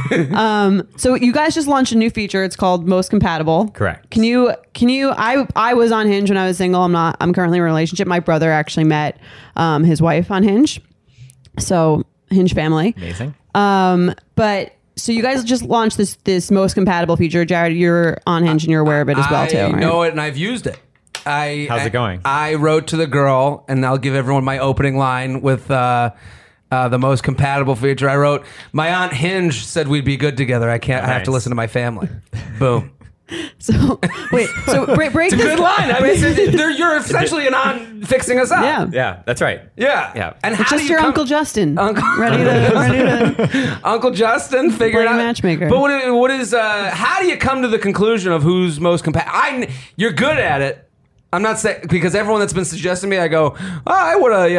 So you guys just launched a new feature. It's called Most Compatible. Correct. Can you? I was on Hinge when I was single. I'm currently in a relationship. My brother actually met his wife on Hinge. So Hinge family. Amazing. But so you guys just launched this Most Compatible feature. Jared, you're on Hinge and you're aware of it as well too. I Right? know it and I've used it. How's it going? I wrote to the girl, and I'll give everyone my opening line with the Most Compatible feature. I wrote, "My aunt Hinge said we'd be good together. I can't. I have to Nice. listen to my family." Boom. So wait. So break It's a this. good line. I mean, you're essentially an aunt fixing us up. Yeah. Yeah, that's right. Yeah. Yeah. And how It's do just you your come- Uncle Justin. Uncle- ready to Uncle Justin figure it Playing out. matchmaker. But what is how do you come to the conclusion of who's most compatible? You're good at it. I'm not saying because everyone that's been suggesting me, I go, oh, I would have,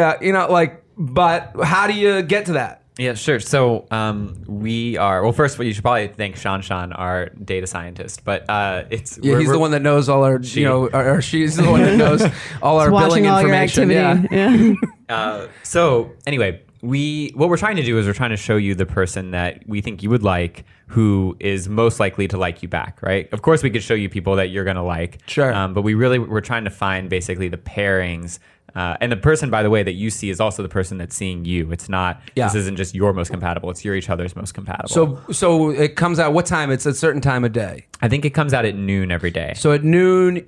but how do you get to that? Yeah, sure. So we are, well, first of all, you should probably thank Sean, our data scientist, but he's the one that knows all our, or she's the one that knows all our watching billing all your information. activity. Yeah. Yeah. So anyway, what we're trying to do is we're trying to show you the person that we think you would like who is most likely to like you back, right? Of course, we could show you people that you're going to like. Sure. But we're trying to find basically the pairings. And the person, by the way, that you see is also the person that's seeing you. It's not, this isn't just your most compatible. It's each other's most compatible. So it comes out, what time? It's a certain time of day. I think it comes out at noon every day. So at noon,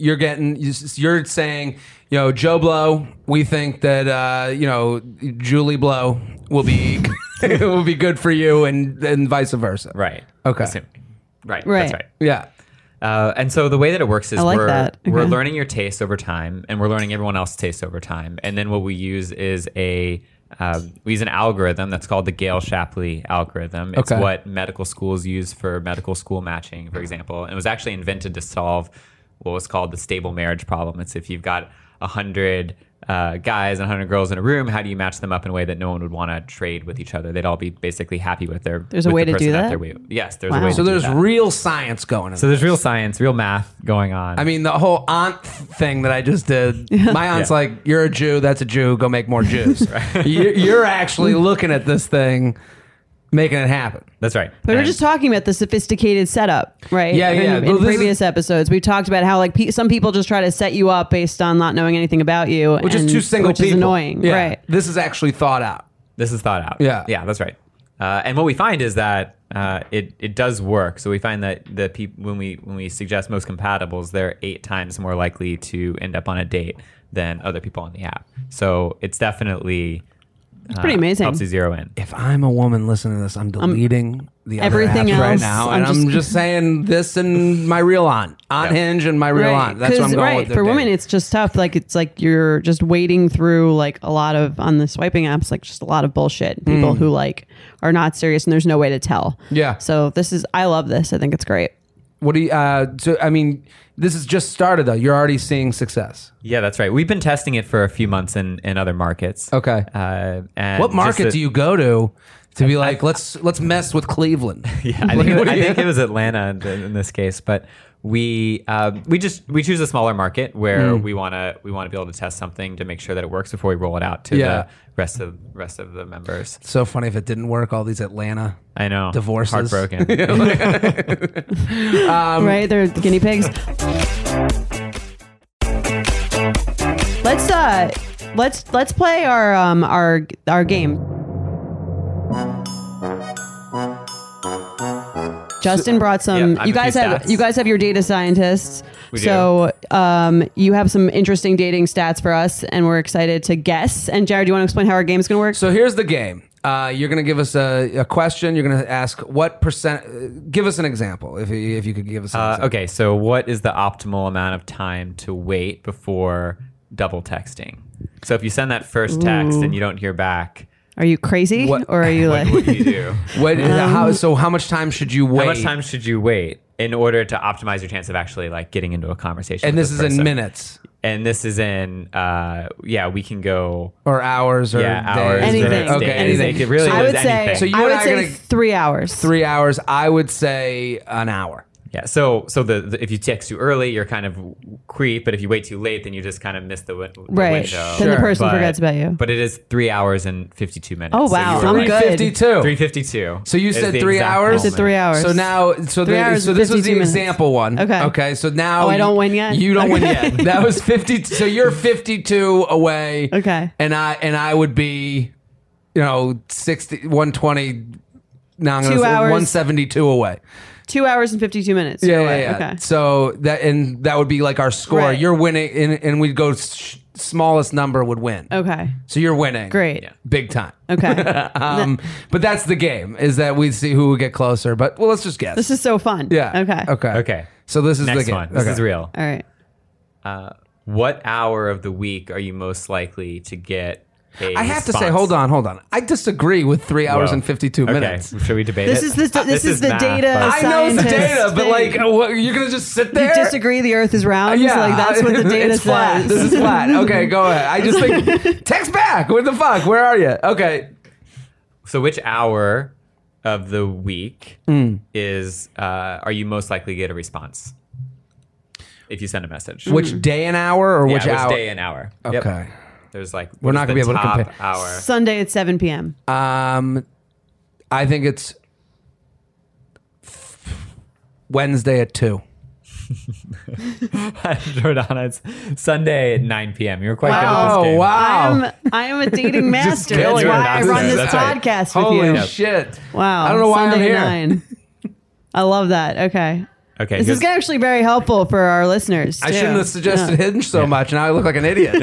you're saying, Joe Blow, we think that, Julie Blow will be will be good for you and vice versa. Right. Okay. Right. Right. That's right. Yeah. And so the way that it works is I like that. we're Okay. learning your taste over time, and we're learning everyone else's taste over time. And then what we use is we use an algorithm that's called the Gale-Shapley algorithm. It's Okay. what medical schools use for medical school matching, for example. And it was actually invented to solve what was called the stable marriage problem. It's if you've got 100 guys and 100 girls in a room, how do you match them up in a way that no one would want to trade with each other? They'd all be basically happy with their. There's a with way the to do person at that? their way. Yes, there's Wow. a way. So to do there's that. real science going on. So there's real science, real math going on. I mean, the whole aunt thing that I just did, my aunt's Yeah. like, you're a Jew, that's a Jew, go make more Jews. You're actually looking at this thing, making it happen. That's right. But we're And- just talking about the sophisticated setup, right? Yeah, yeah. In Well, this previous episodes, we talked about how like some people just try to set you up based on not knowing anything about you, Which is two single which people. is annoying, Yeah. right? This is actually thought out. This is thought out. Yeah. Yeah, that's right. And what we find is that it does work. So we find that the people when we suggest most compatibles, they're 8 times more likely to end up on a date than other people on the app. So it's definitely pretty amazing. Helps you zero in. If I'm a woman listening to this, I'm deleting the other everything apps right else, now, I'm and I'm just- just saying this and my real aunt Hinge and my real aunt. That's what I'm going with. For women, it's just tough. Like it's like you're just wading through like a lot of on the swiping apps, like just a lot of bullshit. People who like are not serious, and there's no way to tell. Yeah. So I love this. I think it's great. What do you? So I mean, this has just started though. You're already seeing success. Yeah, that's right. We've been testing it for a few months in other markets. Okay. And What market do you go to be like? Let's mess with Cleveland. Yeah, I think it was Atlanta in this case, but we choose a smaller market where we want to be able to test something to make sure that it works before we roll it out to Yeah. the rest of the members. So funny if it didn't work. All these Atlanta. I know, Divorces. heartbroken. Right? They're the guinea pigs. Let's play our game. Justin brought some. Yeah, I have you a guys few have stats. you guys have your data scientists. We do. So you have some interesting dating stats for us, and we're excited to guess. And Jared, do you want to explain how our game is going to work? So here's the game. You're going to give us a question. You're going to ask what percent. Give us an example, if you could give us. An example. Okay, so what is the optimal amount of time to wait before double texting? So if you send that first text and you don't hear back, Are you crazy? Or are you like... What do you do? How much time should you wait? How much time should you wait in order to optimize your chance of actually like getting into a conversation? And with this is person? in minutes. And this is in, we can go... Or hours or hours. days. Anything. Minutes, Okay, days. anything. It really I is would say, anything. So you I and would I are say gonna- 3 hours. 3 hours. I would say an hour. Yeah. So the if you text too early, you're kind of creep. But if you wait too late, then you just kind of miss the window. Right. Then the person forgets about you. But it is 3 hours and 52 minutes. Oh, wow. So I'm good. 3:52. 3:52. So you is said the 3 exact hours? I said 3 hours. So now, 3 hours so and this was 52 the minutes. example one. Okay. Okay. So now I don't win yet? You don't win Okay. yet. That was 50. So you're 52 away. Okay. And I would be, 60, 120. Now I'm 2 going to say hours. 172 away. 2 hours and 52 minutes. Yeah, You're yeah, right. yeah. Okay. So that would be like our score. Right. You're winning, and we'd go smallest number would win. Okay. So you're winning. Great. Yeah. Big time. Okay. But that's the game, is that we see who would get closer. But let's just guess. This is so fun. Yeah. Okay. Okay. So this is Next the game. one. This Okay. is real. All right. What hour of the week are you most likely to get a I have to say, response? hold on. I disagree with 3 hours Whoa. and 52 Okay. minutes. Should we debate This it? is the math, data. but- I know it's the Scientist data, but like, thing. what, you're gonna just sit there? You disagree the Earth is round? Yeah, Like that's what the data it's flat. says. This is flat. Okay, go ahead. I just think text back. What the fuck? Where are you? Okay. So which hour of the week is are you most likely to get a response if you send a message? Which day and hour, or Yeah, which hour? day and hour? Yep. Okay. There's like We're not going gonna to be able to compare. hour. Sunday at 7 p.m. I think it's Wednesday at 2. Jordana, it's Sunday at 9 p.m. You're quite good at this Oh game. wow! I am a dating master. That's killing why it. I run this That's right. podcast with Holy you. shit! Wow. I don't know why Sunday I'm at here. 9. I love that. Okay. Okay. This is good. actually very helpful for our listeners. I too. shouldn't have suggested Hinge so much. Now I look like an idiot.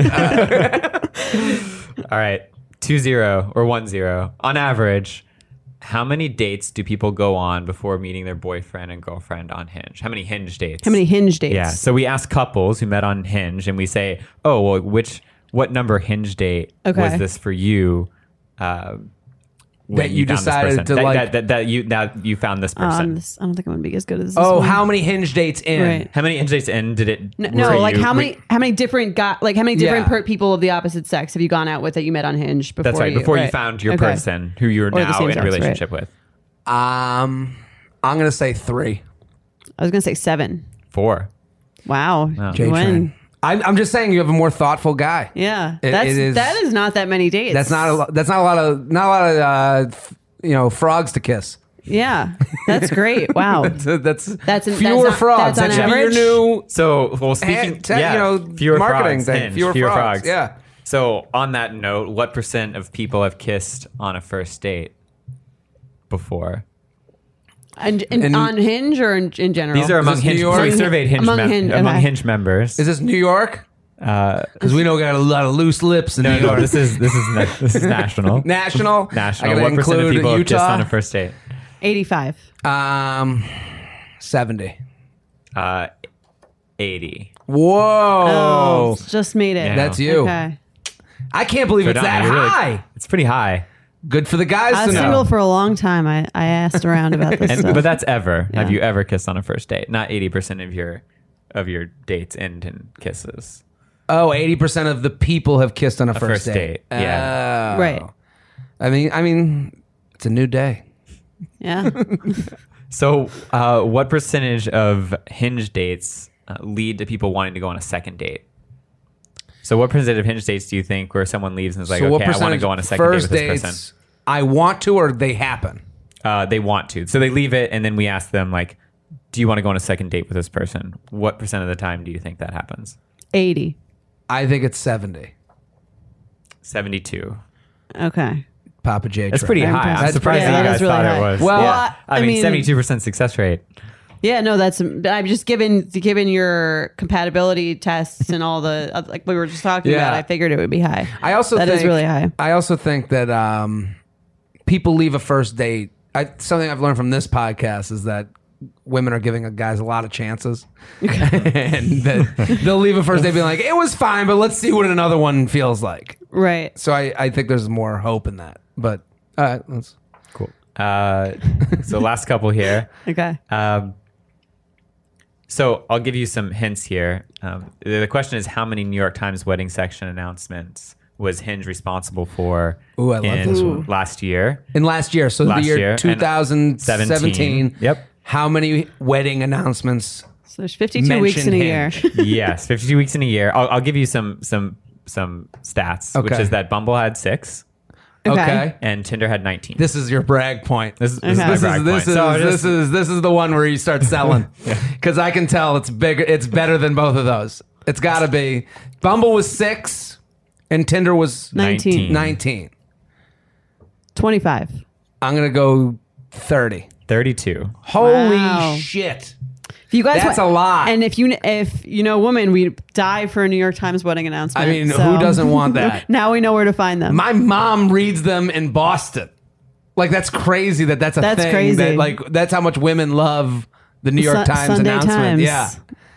All right. 2-0 or 1-0. On average, how many dates do people go on before meeting their boyfriend and girlfriend on Hinge? How many Hinge dates? How many Hinge dates? Yeah. So we ask couples who met on Hinge and we say, oh, well, what number Hinge date Okay. was this for you? When That you found this decided person? to, that, like- that you found this person. I don't think I'm gonna be as good as this Oh, one. how many Hinge dates in? Right. How many Hinge dates in did it? No, were like you- how many different Yeah. people of the opposite sex have you gone out with that you met on Hinge before? That's right. Before you right. found your Okay. person who you're Or the now same in a sex, right. relationship with. I'm gonna say 3. I was gonna say 7. 4. Wow, J you win. Train. I'm just saying you have a more thoughtful guy. Yeah, It is- that is not that many dates. That's not a lot. That's not a lot of frogs to kiss. Yeah, that's great. Wow. That's That's fewer not- frogs. that's on That should be your average? new So, well, speaking, fewer marketing frogs, thing. Hinge, Fewer frogs. Yeah. So, on that note, what % of people have kissed on a first date before? And And- on Hinge or in general? These are among this Hinge. New York? So we surveyed Hinge, Among Hinge, among okay. Hinge members. Is this New York? Because we know we got a lot of loose lips in New no, York. this is national. National. National. I gotta What % of include people have kissed Utah. on a first date? 85. 70. 80. Whoa. Just made it. Yeah. That's you. Okay. I can't believe it's Jordana, that you're really- high. It's pretty high. Good for the guys I to was know. single for a long time. I asked around about this stuff. But that's ever. Yeah. Have you ever kissed on a first date? Not 80% of your dates end in kisses. Oh, 80% of the people have kissed on a first first date. date, yeah. Oh. Right. I mean, it's a new day. Yeah. So, what percentage of Hinge dates lead to people wanting to go on a second date? So, what percentage of Hinge dates do you think where someone leaves and is like, So what okay, I want to percentage go on a second date with first this dates person? I want to, or they happen? They want to. So they leave it, and then we ask them, like, do you want to go on a second date with this person? What % of the time do you think that happens? 80. I think it's 70. 72. Okay. Papa J. That's Train. pretty Very high. I'm impressive. surprised Yeah, that you that guys is really thought high. it was. Well, yeah. I mean, I mean- 72% success rate. Yeah, no, I'm just given your compatibility tests and all the like we were just talking Yeah. about. I figured it would be high. I also that think, is really high. I also think that people leave a first date. Something I've learned from this podcast is that women are giving guys a lot of chances, and that they'll leave a first date being like, "It was fine, but let's see what another one feels like." Right. So I think there's more hope in that. But that's cool. So last couple here. Okay. So I'll give you some hints here. The question is, how many New York Times wedding section announcements was Hinge responsible for Ooh, I love this one. last year? In last year, so the year 2017. Yep. How many wedding announcements? So there's 52 weeks in a year. Yes, 52 weeks in a year. I'll give you some stats, which is that Bumble had 6. Okay. And Tinder had 19. This is your brag point. This is my brag point. This is the one where you start selling. Because I can tell it's bigger. It's better than both of those. It's got to be. Bumble was 6 and Tinder was 19. 25. I'm going to go 30. 32. Holy shit. If you guys That's a lot. And if you know a woman, we die for a New York Times wedding announcement. I mean, who doesn't want that? Now we know where to find them. My mom reads them in Boston. Like, that's crazy that's a thing. That's crazy. That's how much women love the New York Times Sunday announcement. Times. Yeah.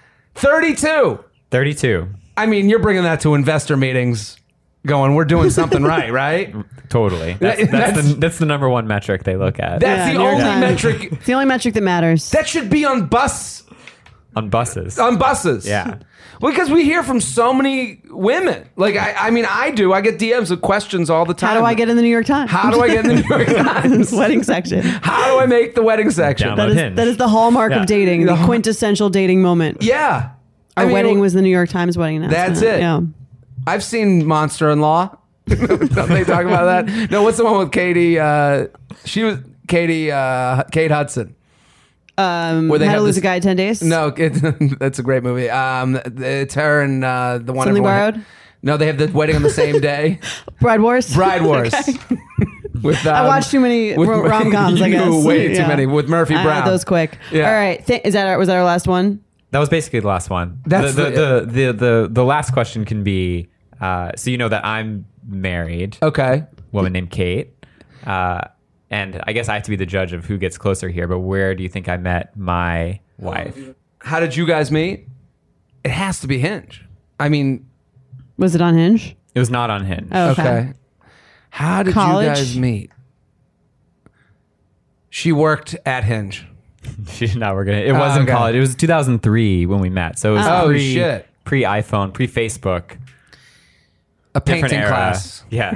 32. I mean, you're bringing that to investor meetings going, we're doing something right? Totally. That's the number one metric they look at. That's the only metric. It's the only metric that matters. That should be on buses. On buses. Yeah. Well, because we hear from so many women. Like, I mean, I do. I get DMs with questions all the time. How do I get in the New York Times? How do I get in the New York Times? Wedding section. How do I make the wedding section? Download Hinge. That is the hallmark of dating, the quintessential dating moment. Yeah. Our wedding was the New York Times wedding announcement. That's it. Yeah. I've seen Monster-in-Law. Don't they talk about that? No, what's the one with Katie? Kate Hudson. How to Lose a Guy in 10 Days? No, that's a great movie. It's her and the one. Something Borrowed? No, they have the wedding on the same day. Bride Wars? Bride Wars. Okay. With, I watched too many rom-coms, I guess. Way too many. With Murphy Brown. Those quick. Yeah. All right. Was that our last one? That was basically the last one. That's the last question can be, so you know that I'm married. Okay. Woman named Kate. And I guess I have to be the judge of who gets closer here, but where do you think I met my wife? How did you guys meet? It has to be Hinge. I mean... Was it on Hinge? It was not on Hinge. Oh, okay. How did College? you guys meet? She worked at Hinge. She did not work at it. It wasn't college. It was 2003 when we met. So it was pre-iPhone, pre-Facebook. A painting class. Yeah.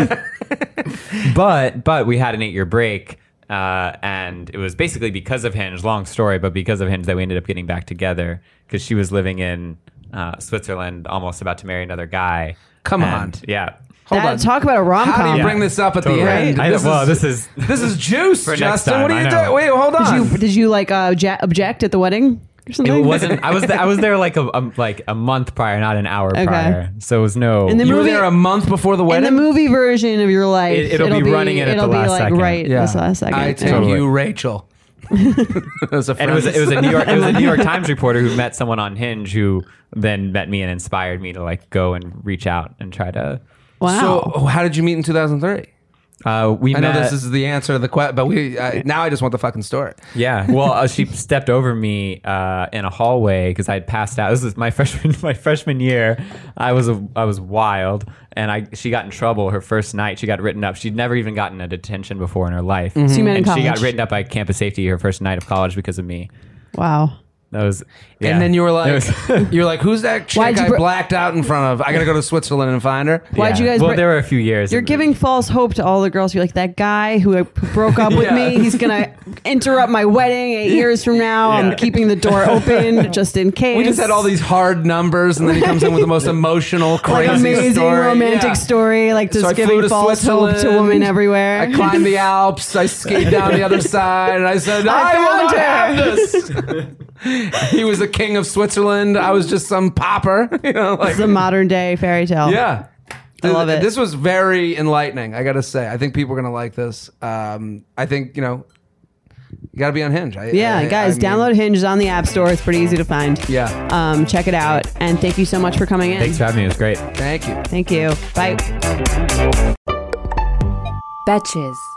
But we had an 8-year break, and it was basically because of Hinge, long story, but because of Hinge that we ended up getting back together because she was living in Switzerland, almost about to marry another guy. Come on. Yeah. Hold on. Talk about a rom-com. How do you bring this up at the end? This is juice, for Justin. next time, What are you doing? Wait, hold on. Did you like object at the wedding? It wasn't. I was there like a month prior, not an hour prior. So it was no. You were there a month before the wedding. In the movie version of your life, it'll be running in at the last second. Right, this last second. I take you, Rachel. It was and it was a New York Times reporter who met someone on Hinge who then met me and inspired me to like go and reach out and try to. Wow. So how did you meet in 2003? I know this is the answer to the question, but now I just want the fucking story. Yeah. Well, she stepped over me in a hallway because I had passed out. This was my freshman year. I was wild, and she got in trouble her first night. She got written up. She'd never even gotten a detention before in her life. So you met in college. She got written up by campus safety her first night of college because of me. Wow. That was, yeah. And then you were like, who's that chick I blacked out in front of? I gotta go to Switzerland and find her. Why'd you guys? Well, there were a few years. You're giving false hope to all the girls. You're like, that guy who broke up with me. He's gonna interrupt my wedding 8 years from now. I'm keeping the door open just in case. We just had all these hard numbers, and then he comes in with the most emotional, crazy, amazing story. romantic story, like just giving false hope to women everywhere. I climbed the Alps. I skied down the other side, and I said, I want to have this. He was the king of Switzerland. I was just some pauper. It's a modern day fairy tale. Yeah. I love it. This was very enlightening, I gotta say. I think people are gonna like this. I think, you gotta be on Hinge. Guys, download Hinge. It's on the App Store. It's pretty easy to find. Yeah. Check it out. And thank you so much for coming in. Thanks for having me. It was great. Thank you. Thank you. Bye. Betches.